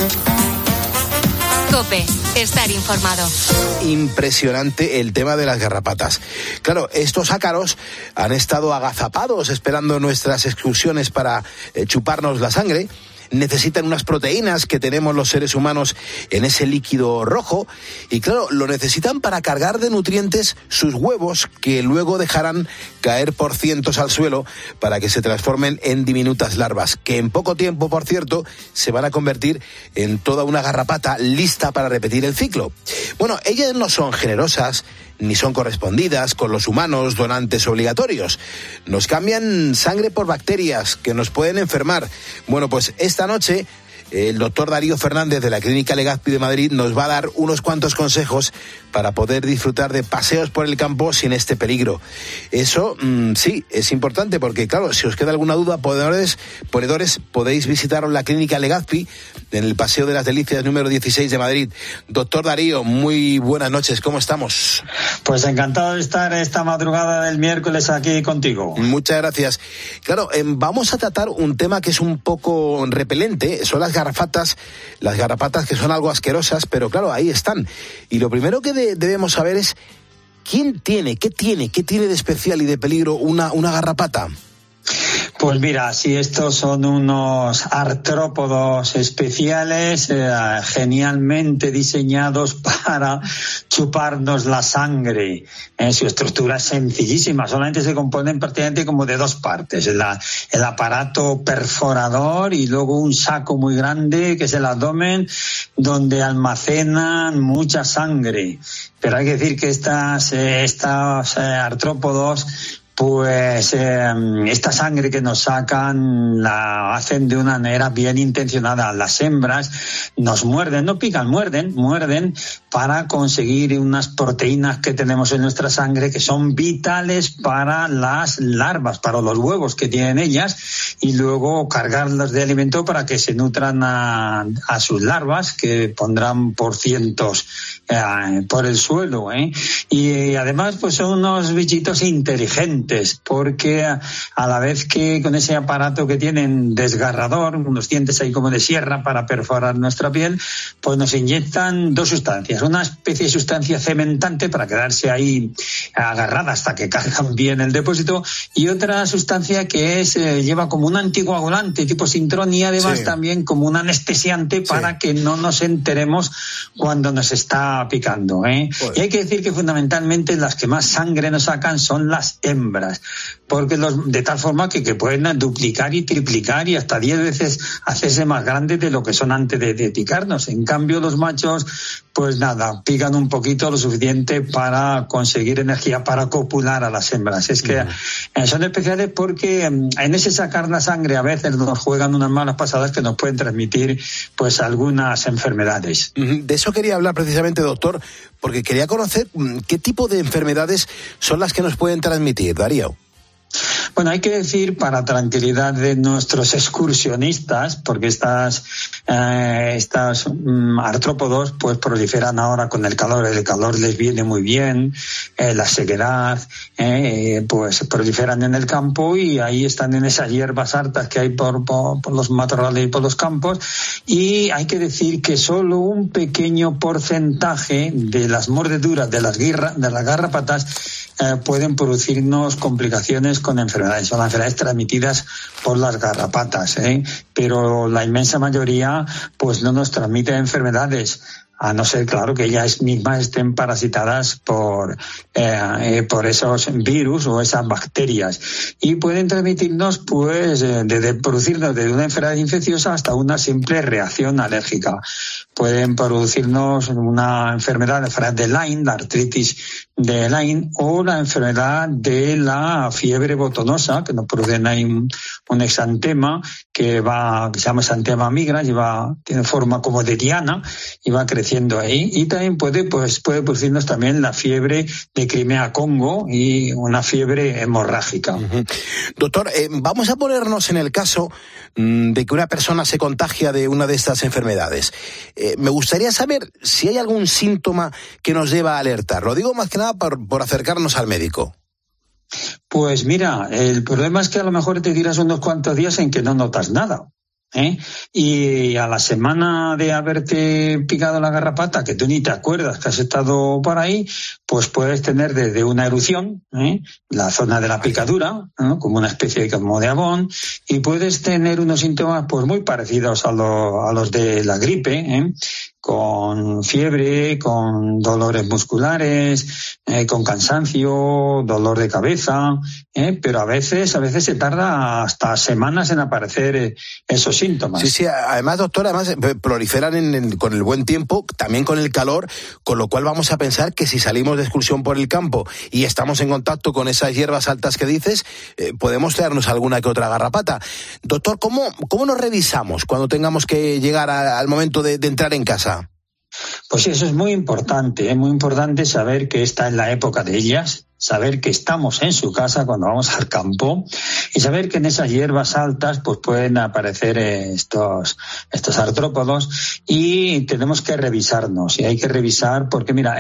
COPE, estar informado. Impresionante el tema de las garrapatas. Claro, estos ácaros han estado agazapados esperando nuestras excursiones para chuparnos la sangre. Necesitan unas proteínas que tenemos los seres humanos en ese líquido rojo y claro, lo necesitan para cargar de nutrientes sus huevos que luego dejarán caer por cientos al suelo para que se transformen en diminutas larvas que en poco tiempo, por cierto, se van a convertir en toda una garrapata lista para repetir el ciclo. Bueno, ellas no son generosas ni son correspondidas con los humanos donantes obligatorios. Nos cambian sangre por bacterias que nos pueden enfermar. Bueno, pues esta noche el doctor Darío Fernández de la Clínica Legazpi de Madrid nos va a dar unos cuantos consejos para poder disfrutar de paseos por el campo sin este peligro. Eso sí, es importante porque, claro, si os queda alguna duda, ponedores, podéis visitar la Clínica Legazpi en el Paseo de las Delicias número 16 de Madrid. Doctor Darío, muy buenas noches, ¿cómo estamos? Pues encantado de estar esta madrugada del miércoles aquí contigo. Muchas gracias. Claro, vamos a tratar un tema que es un poco repelente, son las garrapatas que son algo asquerosas, pero claro, ahí están. Y lo primero que debemos saber es qué tiene de especial y de peligro una garrapata. Pues mira, si estos son unos artrópodos especiales, genialmente diseñados para chuparnos la sangre. Su estructura es sencillísima, solamente se componen prácticamente como de dos partes. El aparato perforador y luego un saco muy grande que es el abdomen, donde almacenan mucha sangre. Pero hay que decir que estos artrópodos, pues esta sangre que nos sacan la hacen de una manera bien intencionada. Las hembras nos muerden, no pican, muerden para conseguir unas proteínas que tenemos en nuestra sangre que son vitales para las larvas, para los huevos que tienen ellas, y luego cargarlas de alimento para que se nutran a sus larvas, que pondrán por cientos por el suelo, Y además pues son unos bichitos inteligentes, porque a la vez que con ese aparato que tienen desgarrador, unos dientes ahí como de sierra para perforar nuestra piel, pues nos inyectan dos sustancias. Una especie de sustancia cementante para quedarse ahí agarrada hasta que cargan bien el depósito, y otra sustancia que lleva como un anticoagulante tipo Sintron, y además también como un anestesiante para que no nos enteremos cuando nos está picando. Y hay que decir que fundamentalmente las que más sangre nos sacan son las hembras, porque de tal forma que pueden duplicar y triplicar y hasta 10 veces hacerse más grandes de lo que son antes de picarnos. En cambio los machos, pues nada, pican un poquito, lo suficiente para conseguir energía para copular a las hembras. Es que son especiales porque en ese sacar la sangre a veces nos juegan unas malas pasadas que nos pueden transmitir pues algunas enfermedades. De eso quería hablar precisamente, doctor, porque quería conocer qué tipo de enfermedades son las que nos pueden transmitir, Darío. Bueno, hay que decir, para tranquilidad de nuestros excursionistas, porque estas artrópodos pues proliferan ahora con el calor les viene muy bien, la sequedad, pues proliferan en el campo, y ahí están en esas hierbas hartas que hay por los matorrales y por los campos, y hay que decir que solo un pequeño porcentaje de las mordeduras de las garrapatas pueden producirnos complicaciones con enfermedades. Son enfermedades transmitidas por las garrapatas, pero la inmensa mayoría pues no nos transmite enfermedades, a no ser, claro, que ellas mismas estén parasitadas por esos virus o esas bacterias, y pueden transmitirnos pues desde producirnos desde una enfermedad infecciosa hasta una simple reacción alérgica. Pueden producirnos una enfermedad de Lyme, la artritis de Lyme, o la enfermedad de la fiebre botonosa, que nos producen ahí un exantema que se llama exantema migra, tiene forma como de diana y va creciendo ahí, y también puede producirnos también la fiebre de Crimea-Congo y una fiebre hemorrágica. Doctor, vamos a ponernos en el caso de que una persona se contagia de una de estas enfermedades. Me gustaría saber si hay algún síntoma que nos deba alertar. Lo digo más que nada por acercarnos al médico. Pues mira, el problema es que a lo mejor te tiras unos cuantos días en que no notas nada. Y a la semana de haberte picado la garrapata, que tú ni te acuerdas que has estado por ahí, pues puedes tener desde una erupción, la zona de la picadura, como una especie como de abón, y puedes tener unos síntomas pues muy parecidos a los de la gripe, con fiebre, con dolores musculares, con cansancio, dolor de cabeza, pero a veces se tarda hasta semanas en aparecer esos síntomas. Sí, además, doctor, proliferan con el buen tiempo, también con el calor, con lo cual vamos a pensar que si salimos de excursión por el campo y estamos en contacto con esas hierbas altas que dices, podemos traernos alguna que otra garrapata. Doctor, ¿cómo nos revisamos cuando tengamos que llegar al momento de entrar en casa? Pues eso es muy importante saber que está en la época de ellas, saber que estamos en su casa cuando vamos al campo, y saber que en esas hierbas altas pues pueden aparecer estos artrópodos, y tenemos que revisarnos, y hay que revisar porque mira,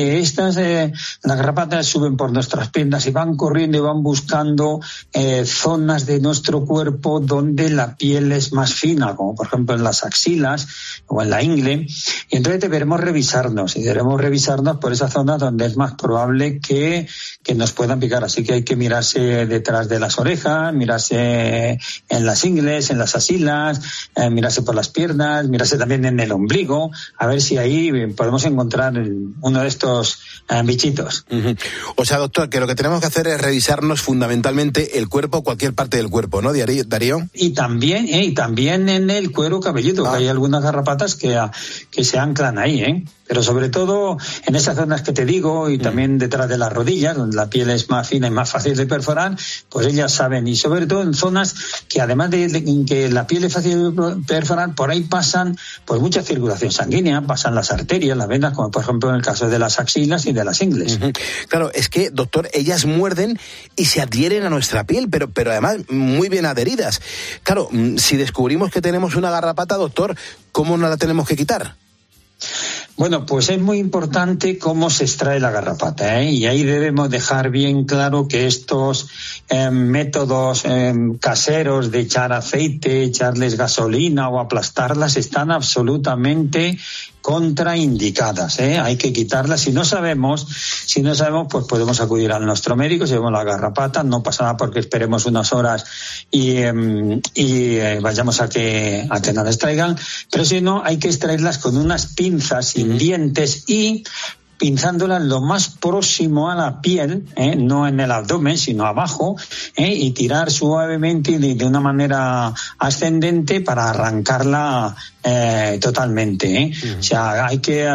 las garrapatas suben por nuestras piernas y van corriendo y van buscando zonas de nuestro cuerpo donde la piel es más fina, como por ejemplo en las axilas o en la ingle, y entonces deberemos revisarnos por esa zona donde es más probable que que nos puedan picar. Así que hay que mirarse detrás de las orejas, mirarse en las ingles, en las axilas, mirarse por las piernas, mirarse también en el ombligo, a ver si ahí podemos encontrar uno de estos bichitos. O sea, doctor, que lo que tenemos que hacer es revisarnos fundamentalmente el cuerpo, cualquier parte del cuerpo, ¿no, Darío? Y también en el cuero cabelludo, que hay algunas garrapatas que se anclan ahí, pero sobre todo en esas zonas que te digo, y también detrás de las rodillas, donde la piel es más fina y más fácil de perforar, pues ellas saben, y sobre todo en zonas que además de que la piel es fácil de perforar, por ahí pasan pues mucha circulación sanguínea, pasan las arterias, las venas, como por ejemplo en el caso de las axilas y de las ingles. Claro, es que, doctor, ellas muerden y se adhieren a nuestra piel, pero además muy bien adheridas. Claro, si descubrimos que tenemos una garrapata, doctor, ¿cómo no la tenemos que quitar? Bueno, pues es muy importante cómo se extrae la garrapata, y ahí debemos dejar bien claro que estos métodos caseros de echar aceite, echarles gasolina o aplastarlas están absolutamente contraindicadas, Hay que quitarlas. Si no sabemos, pues podemos acudir a nuestro médico. Si vemos la garrapata, no pasa nada porque esperemos unas horas y vayamos a que nos las extraigan. Pero si no, hay que extraerlas con unas pinzas sin dientes y pinzándola lo más próximo a la piel, no en el abdomen, sino abajo, y tirar suavemente y de una manera ascendente para arrancarla totalmente. O sea, hay que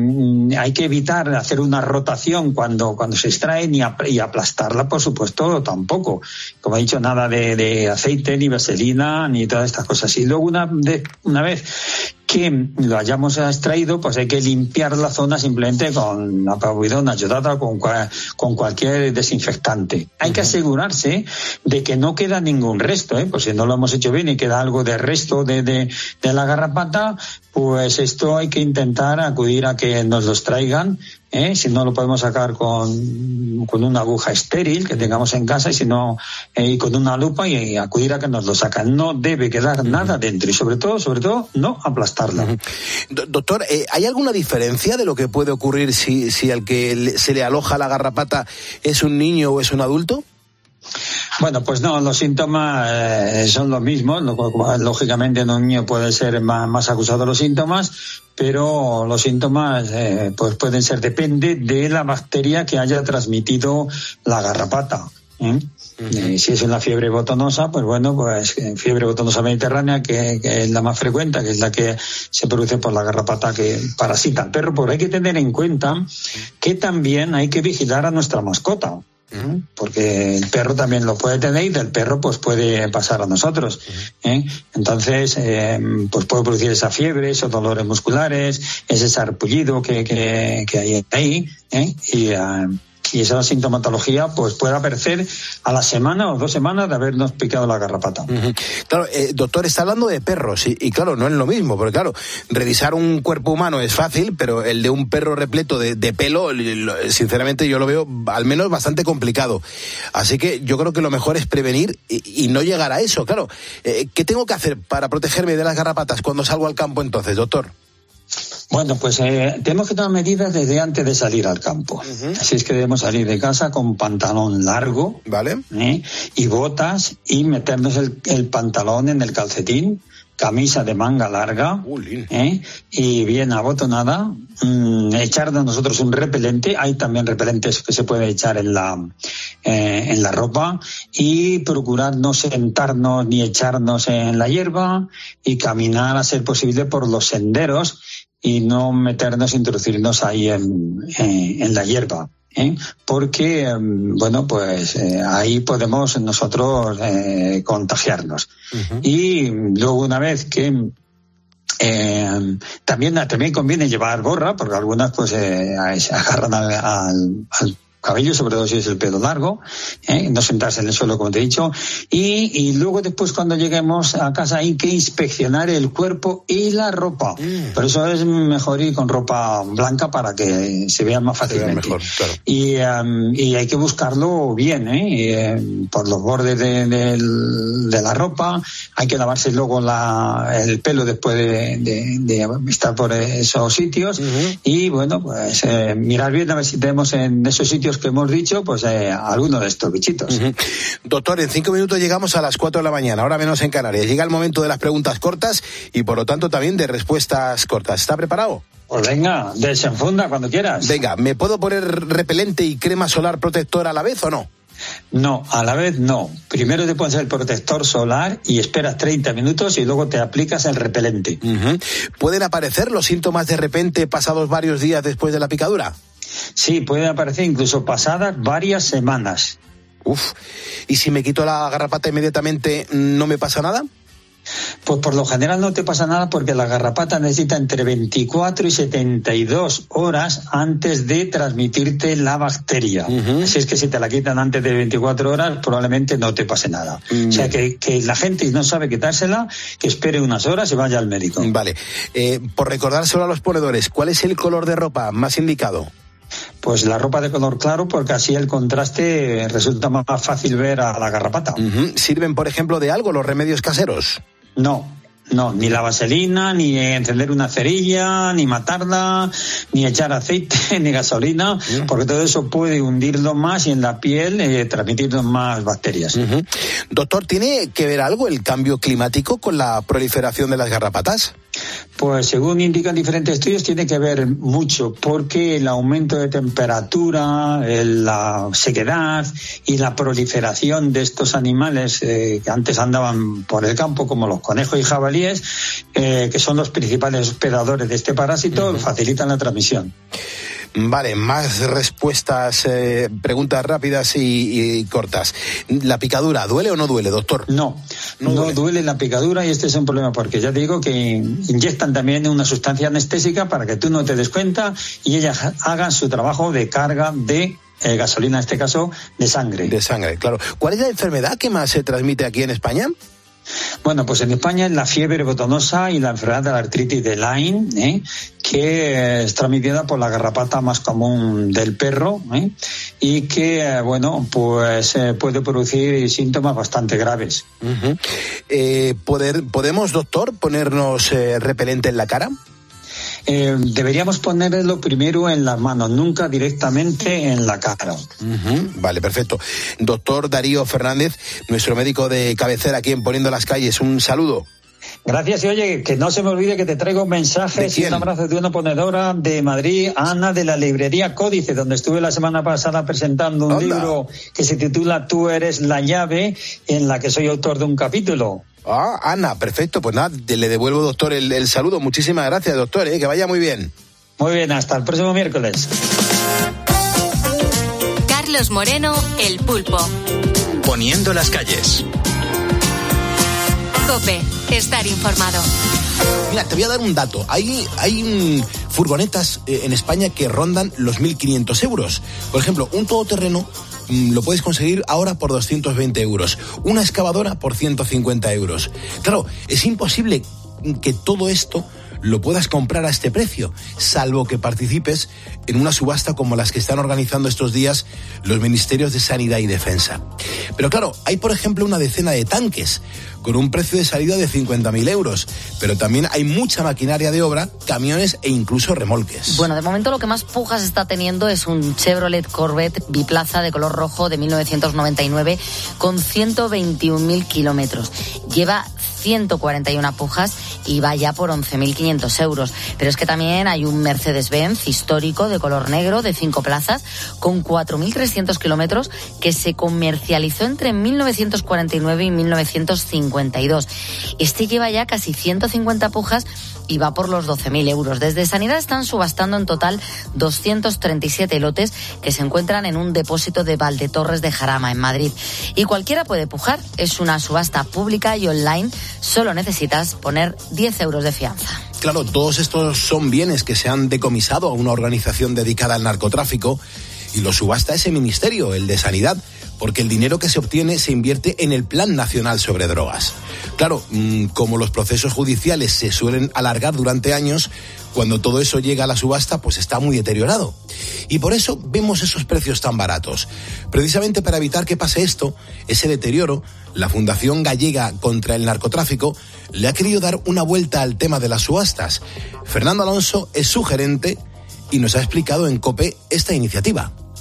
evitar hacer una rotación cuando se extrae y aplastarla, por supuesto, tampoco. Como he dicho, nada de aceite, ni vaselina, ni todas estas cosas. Y luego una vez que lo hayamos extraído, pues hay que limpiar la zona simplemente con la povidona ayudada o con cualquier desinfectante. Hay que asegurarse de que no queda ningún resto, pues si no lo hemos hecho bien y queda algo de resto de la garrapata, pues esto hay que intentar acudir a que nos los traigan, si no lo podemos sacar con una aguja estéril que tengamos en casa, y si no, y con una lupa, y acudir a que nos lo sacan. No debe quedar nada dentro, y sobre todo no aplastarla. Doctor, ¿hay alguna diferencia de lo que puede ocurrir si al que se le aloja la garrapata es un niño o es un adulto? Bueno, pues no, los síntomas son los mismos. Lógicamente en un niño puede ser más acusado los síntomas, pero los síntomas pues pueden ser, depende de la bacteria que haya transmitido la garrapata. Si es una fiebre botonosa, pues bueno, pues fiebre botonosa mediterránea, que es la más frecuente, que es la que se produce por la garrapata que parasita al perro. Pero hay que tener en cuenta que también hay que vigilar a nuestra mascota, porque el perro también lo puede tener, y del perro pues puede pasar a nosotros. Entonces pues puede producir esa fiebre, esos dolores musculares, ese sarpullido que hay ahí, y esa sintomatología pues puede aparecer a la semana o 2 semanas de habernos picado la garrapata. Claro, doctor, está hablando de perros y claro, no es lo mismo, porque claro, revisar un cuerpo humano es fácil, pero el de un perro repleto de pelo, sinceramente yo lo veo al menos bastante complicado. Así que yo creo que lo mejor es prevenir y no llegar a eso. Claro, ¿qué tengo que hacer para protegerme de las garrapatas cuando salgo al campo entonces, doctor? Bueno, pues tenemos que tomar medidas desde antes de salir al campo. Así es que debemos salir de casa con pantalón largo, ¿vale? Y botas, y meternos el pantalón en el calcetín, camisa de manga larga, y bien abotonada, echarnos nosotros un repelente. Hay también repelentes que se puede echar en la ropa, y procurar no sentarnos ni echarnos en la hierba, y caminar a ser posible por los senderos, y no introducirnos ahí en la hierba, porque bueno, pues ahí podemos nosotros contagiarnos. Y luego, una vez que también conviene llevar gorra, porque algunas pues se agarran al cabello, sobre todo si es el pelo largo, no sentarse en el suelo, como te he dicho, y luego después, cuando lleguemos a casa, hay que inspeccionar el cuerpo y la ropa. Por eso es mejor ir con ropa blanca, para que se vea más fácilmente. Mejor, claro. Y hay que buscarlo bien, por los bordes de la ropa. Hay que lavarse luego el pelo después de estar por esos sitios, y bueno, pues mirar bien a ver si tenemos en esos sitios que hemos dicho, pues alguno de estos bichitos. Doctor, en 5 minutos llegamos a las 4 de la mañana, ahora menos en Canarias. Llega el momento de las preguntas cortas y por lo tanto también de respuestas cortas. ¿Está preparado? Pues venga, desenfunda cuando quieras. Venga, ¿me puedo poner repelente y crema solar protector a la vez o no? No, a la vez no. Primero te pones el protector solar y esperas 30 minutos y luego te aplicas el repelente. ¿Pueden aparecer los síntomas de repente pasados varios días después de la picadura? Sí, pueden aparecer incluso pasadas varias semanas. ¿Y si me quito la garrapata inmediatamente, no me pasa nada? Pues por lo general no te pasa nada porque la garrapata necesita entre 24 y 72 horas antes de transmitirte la bacteria. Así es que si te la quitan antes de 24 horas probablemente no te pase nada. O sea que la gente no sabe quitársela, que espere unas horas y vaya al médico. Vale. Por recordárselo a los ponedores, ¿cuál es el color de ropa más indicado? Pues la ropa de color claro, porque así el contraste resulta más fácil ver a la garrapata. ¿Sirven, por ejemplo, de algo los remedios caseros? No, ni la vaselina, ni encender una cerilla, ni matarla, ni echar aceite, ni gasolina, porque todo eso puede hundirlo más y en la piel transmitirnos más bacterias. Doctor, ¿tiene que ver algo el cambio climático con la proliferación de las garrapatas? Pues según indican diferentes estudios tiene que ver mucho porque el aumento de temperatura, la sequedad y la proliferación de estos animales que antes andaban por el campo como los conejos y jabalíes, que son los principales hospedadores de este parásito, facilitan la transmisión. Vale, más respuestas, preguntas rápidas y cortas. ¿La picadura duele o no duele, doctor? No duele la picadura y este es un problema porque ya te digo que inyectan también una sustancia anestésica para que tú no te des cuenta y ellas hagan su trabajo de carga de gasolina, en este caso de sangre. De sangre, claro. ¿Cuál es la enfermedad que más se transmite aquí en España? Bueno, pues en España es la fiebre botonosa y la enfermedad de la artritis de Lyme, que es transmitida por la garrapata más común del perro, y que, puede producir síntomas bastante graves. ¿Podemos, doctor, ponernos repelente en la cara? Deberíamos ponerlo primero en las manos, nunca directamente en la cara. Vale, perfecto. Doctor Darío Fernández, nuestro médico de cabecera aquí en Poniendo las Calles, un saludo. Gracias, y oye, que no se me olvide que te traigo mensajes y un abrazo de una ponedora de Madrid, Ana, de la librería Códice, donde estuve la semana pasada presentando un libro que se titula Tú eres la llave, en la que soy autor de un capítulo. Ana, perfecto, pues nada, le devuelvo, doctor, el saludo. Muchísimas gracias, doctor, que vaya muy bien. Muy bien, hasta el próximo miércoles. Carlos Moreno, El Pulpo. Poniendo las calles. COPE, estar informado. Mira, te voy a dar un dato. Hay furgonetas en España que rondan los 1.500 euros. Por ejemplo, un todoterreno lo puedes conseguir ahora por 220 euros. Una excavadora por 150 euros. Claro, es imposible que todo esto lo puedas comprar a este precio, salvo que participes en una subasta como las que están organizando estos días los ministerios de Sanidad y Defensa. Pero claro, hay por ejemplo una decena de tanques con un precio de salida de 50.000 euros, pero también hay mucha maquinaria de obra, camiones e incluso remolques. Bueno, de momento lo que más pujas está teniendo es un Chevrolet Corvette biplaza de color rojo de 1999 con 121.000 kilómetros. Lleva 141 pujas y va ya por 11.500 euros. Pero es que también hay un Mercedes-Benz histórico de color negro de 5 plazas con 4.300 kilómetros que se comercializó entre 1949 y 1952. Este lleva ya casi 150 pujas y va por los 12.000 euros. Desde Sanidad están subastando en total 237 lotes que se encuentran en un depósito de Valdetorres de Jarama, en Madrid. Y cualquiera puede pujar. Es una subasta pública y online. Solo necesitas poner 10 euros de fianza. Claro, todos estos son bienes que se han decomisado a una organización dedicada al narcotráfico y lo subasta ese ministerio, el de Sanidad, porque el dinero que se obtiene se invierte en el Plan Nacional sobre Drogas. Claro, como los procesos judiciales se suelen alargar durante años, cuando todo eso llega a la subasta, pues está muy deteriorado. Y por eso vemos esos precios tan baratos. Precisamente para evitar que pase esto, ese deterioro, la Fundación Gallega contra el Narcotráfico le ha querido dar una vuelta al tema de las subastas. Fernando Alonso es su gerente y nos ha explicado en COPE esta iniciativa.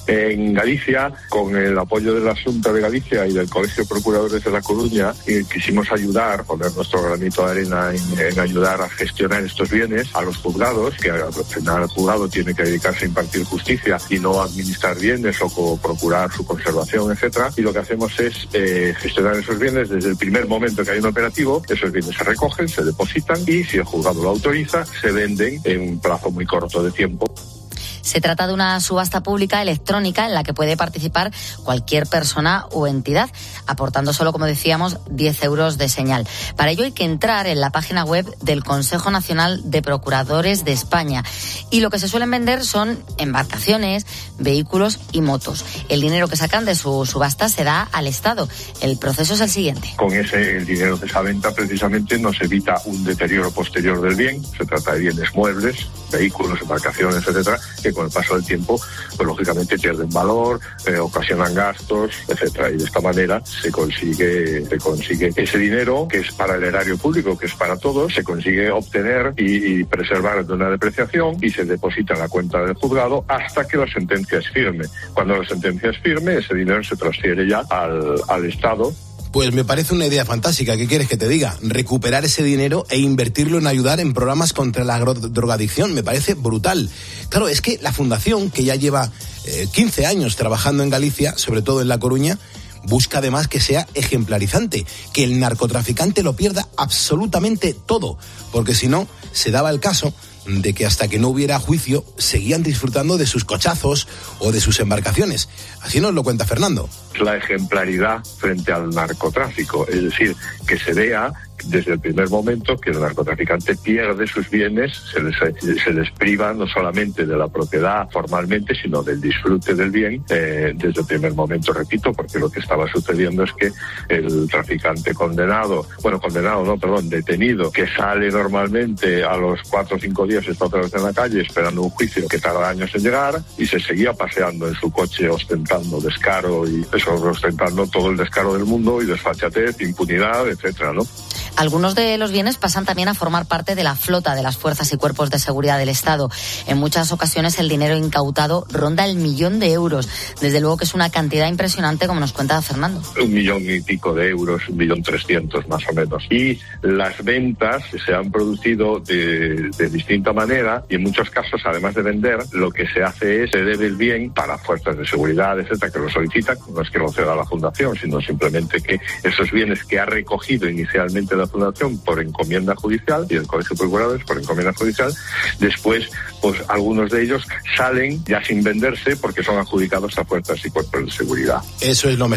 En Galicia, con el apoyo de la Xunta de Galicia y del Colegio de Procuradores de La Coruña, quisimos ayudar, poner nuestro granito de arena en ayudar a gestionar estos bienes a los juzgados, que al final el juzgado tiene que dedicarse a impartir justicia y no a administrar bienes o procurar su conservación, etcétera. Y lo que hacemos es gestionar esos bienes desde el primer momento que hay un operativo. Esos bienes se recogen, se depositan y, si el juzgado lo autoriza, se venden en un plazo muy corto de tiempo. Se trata de una subasta pública electrónica en la que puede participar cualquier persona o entidad, aportando solo, como decíamos, 10 euros de señal. Para ello hay que entrar en la página web del Consejo Nacional de Procuradores de España. Y lo que se suelen vender son embarcaciones, vehículos y motos. El dinero que sacan de su subasta se da al Estado. El proceso es el siguiente. Con el dinero de esa venta, precisamente, nos evita un deterioro posterior del bien. Se trata de bienes muebles, vehículos, embarcaciones, etcétera, que con el paso del tiempo, pues lógicamente pierden valor, ocasionan gastos, etcétera. Y de esta manera se consigue ese dinero, que es para el erario público, que es para todos, se consigue obtener y preservar de una depreciación y se deposita en la cuenta del juzgado hasta que la sentencia es firme. Cuando la sentencia es firme, ese dinero se transfiere ya al Estado. Pues me parece una idea fantástica. ¿Qué quieres que te diga? Recuperar ese dinero e invertirlo en ayudar en programas contra la drogadicción. Me parece brutal. Claro, es que la Fundación, que ya lleva 15 años trabajando en Galicia, sobre todo en La Coruña, busca además que sea ejemplarizante, que el narcotraficante lo pierda absolutamente todo, porque si no, se daba el caso de que hasta que no hubiera juicio seguían disfrutando de sus cochazos o de sus embarcaciones. Así nos lo cuenta Fernando. La ejemplaridad frente al narcotráfico, es decir, que se vea desde el primer momento que el narcotraficante pierde sus bienes, se les priva no solamente de la propiedad formalmente, sino del disfrute del bien desde el primer momento, repito, porque lo que estaba sucediendo es que el traficante detenido, que sale normalmente a los 4 o 5 días, está otra vez en la calle esperando un juicio que tarda años en llegar, y se seguía paseando en su coche ostentando descaro y ostentando todo el descaro del mundo y desfachatez, impunidad, etcétera, ¿no? Algunos de los bienes pasan también a formar parte de la flota de las fuerzas y cuerpos de seguridad del Estado. En muchas ocasiones el dinero incautado ronda el 1.000.000 de euros. Desde luego que es una cantidad impresionante, como nos cuenta Fernando. 1 millón y pico de euros, 1.300.000 más o menos. Y las ventas se han producido de distinta manera, y en muchos casos, además de vender, lo que se hace es se debe el bien para fuerzas de seguridad, etcétera, que lo solicitan. No es que lo ceda la Fundación, sino simplemente que esos bienes que ha recogido inicialmente la Fundación por encomienda judicial y el Colegio de Procuradores por encomienda judicial, después pues algunos de ellos salen ya sin venderse porque son adjudicados a fuerzas y cuerpos de seguridad. Eso es lo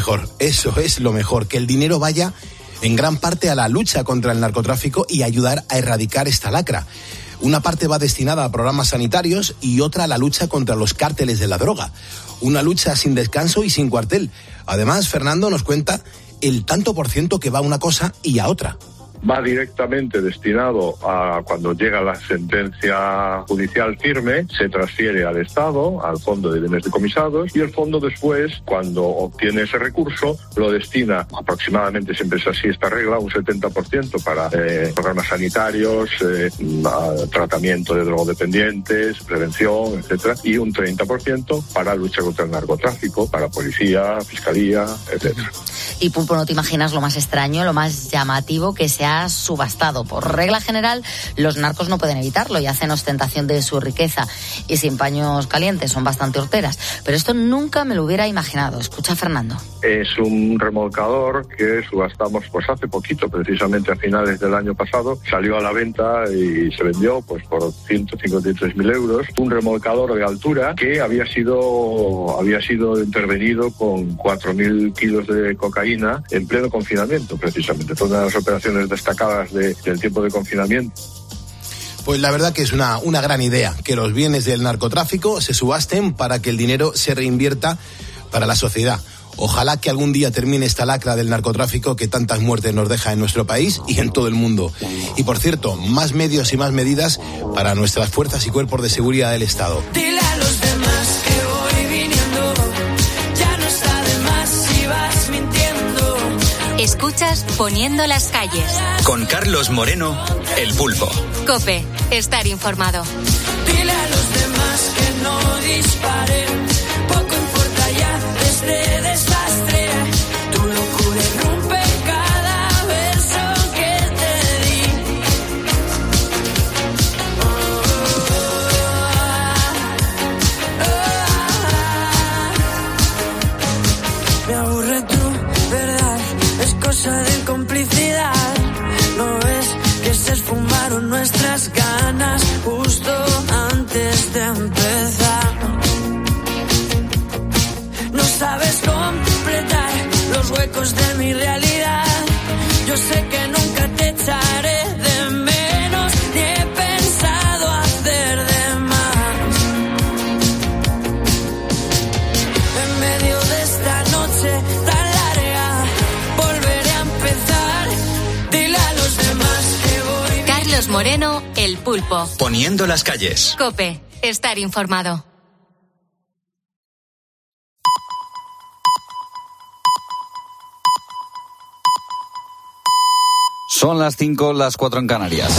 mejor, que el dinero vaya en gran parte a la lucha contra el narcotráfico y ayudar a erradicar esta lacra. Una parte va destinada a programas sanitarios y otra a la lucha contra los cárteles de la droga. Una lucha sin descanso y sin cuartel. Además, Fernando nos cuenta el tanto por ciento que va a una cosa y a otra. Va directamente destinado a cuando llega la sentencia judicial firme, se transfiere al Estado, al Fondo de Bienes Decomisados, y el Fondo después, cuando obtiene ese recurso, lo destina aproximadamente, siempre es así esta regla, un 70% para programas sanitarios, tratamiento de drogodependientes, prevención, etcétera, y un 30% para lucha contra el narcotráfico, para policía, fiscalía, etcétera. Y Pulpo, no te imaginas lo más extraño, lo más llamativo que se ha subastado. Por regla general, los narcos no pueden evitarlo y hacen ostentación de su riqueza. Y sin paños calientes, son bastante horteras. Pero esto nunca me lo hubiera imaginado. Escucha, Fernando. Es un remolcador que subastamos pues hace poquito, precisamente a finales del año pasado. Salió a la venta y se vendió pues por 153.000 euros. Un remolcador de altura que había sido intervenido con 4.000 kilos de cocaína en pleno confinamiento, precisamente. Fue una de las operaciones destacadas del tiempo de confinamiento. Pues la verdad que es una gran idea, que los bienes del narcotráfico se subasten para que el dinero se reinvierta para la sociedad. Ojalá que algún día termine esta lacra del narcotráfico que tantas muertes nos deja en nuestro país y en todo el mundo. Y por cierto, más medios y más medidas para nuestras fuerzas y cuerpos de seguridad del Estado. Dile a los demás que voy viniendo, ya no está de más si vas mintiendo. Escuchas Poniendo las calles. Con Carlos Moreno, El Pulpo. COPE, estar informado. Dile a los demás que no disparen, poco importa. acabaron nuestras ganas justo antes de empezar. No sabes completar los huecos de mi realidad. Yo sé que nunca te echaré de menos, ni he pensado hacer de más. En medio de esta noche tan larga, volveré a empezar. Dile a los demás que voy. Carlos Moreno, El Pulpo. Poniendo las calles. COPE, estar informado. Son las 5, las 4 en Canarias.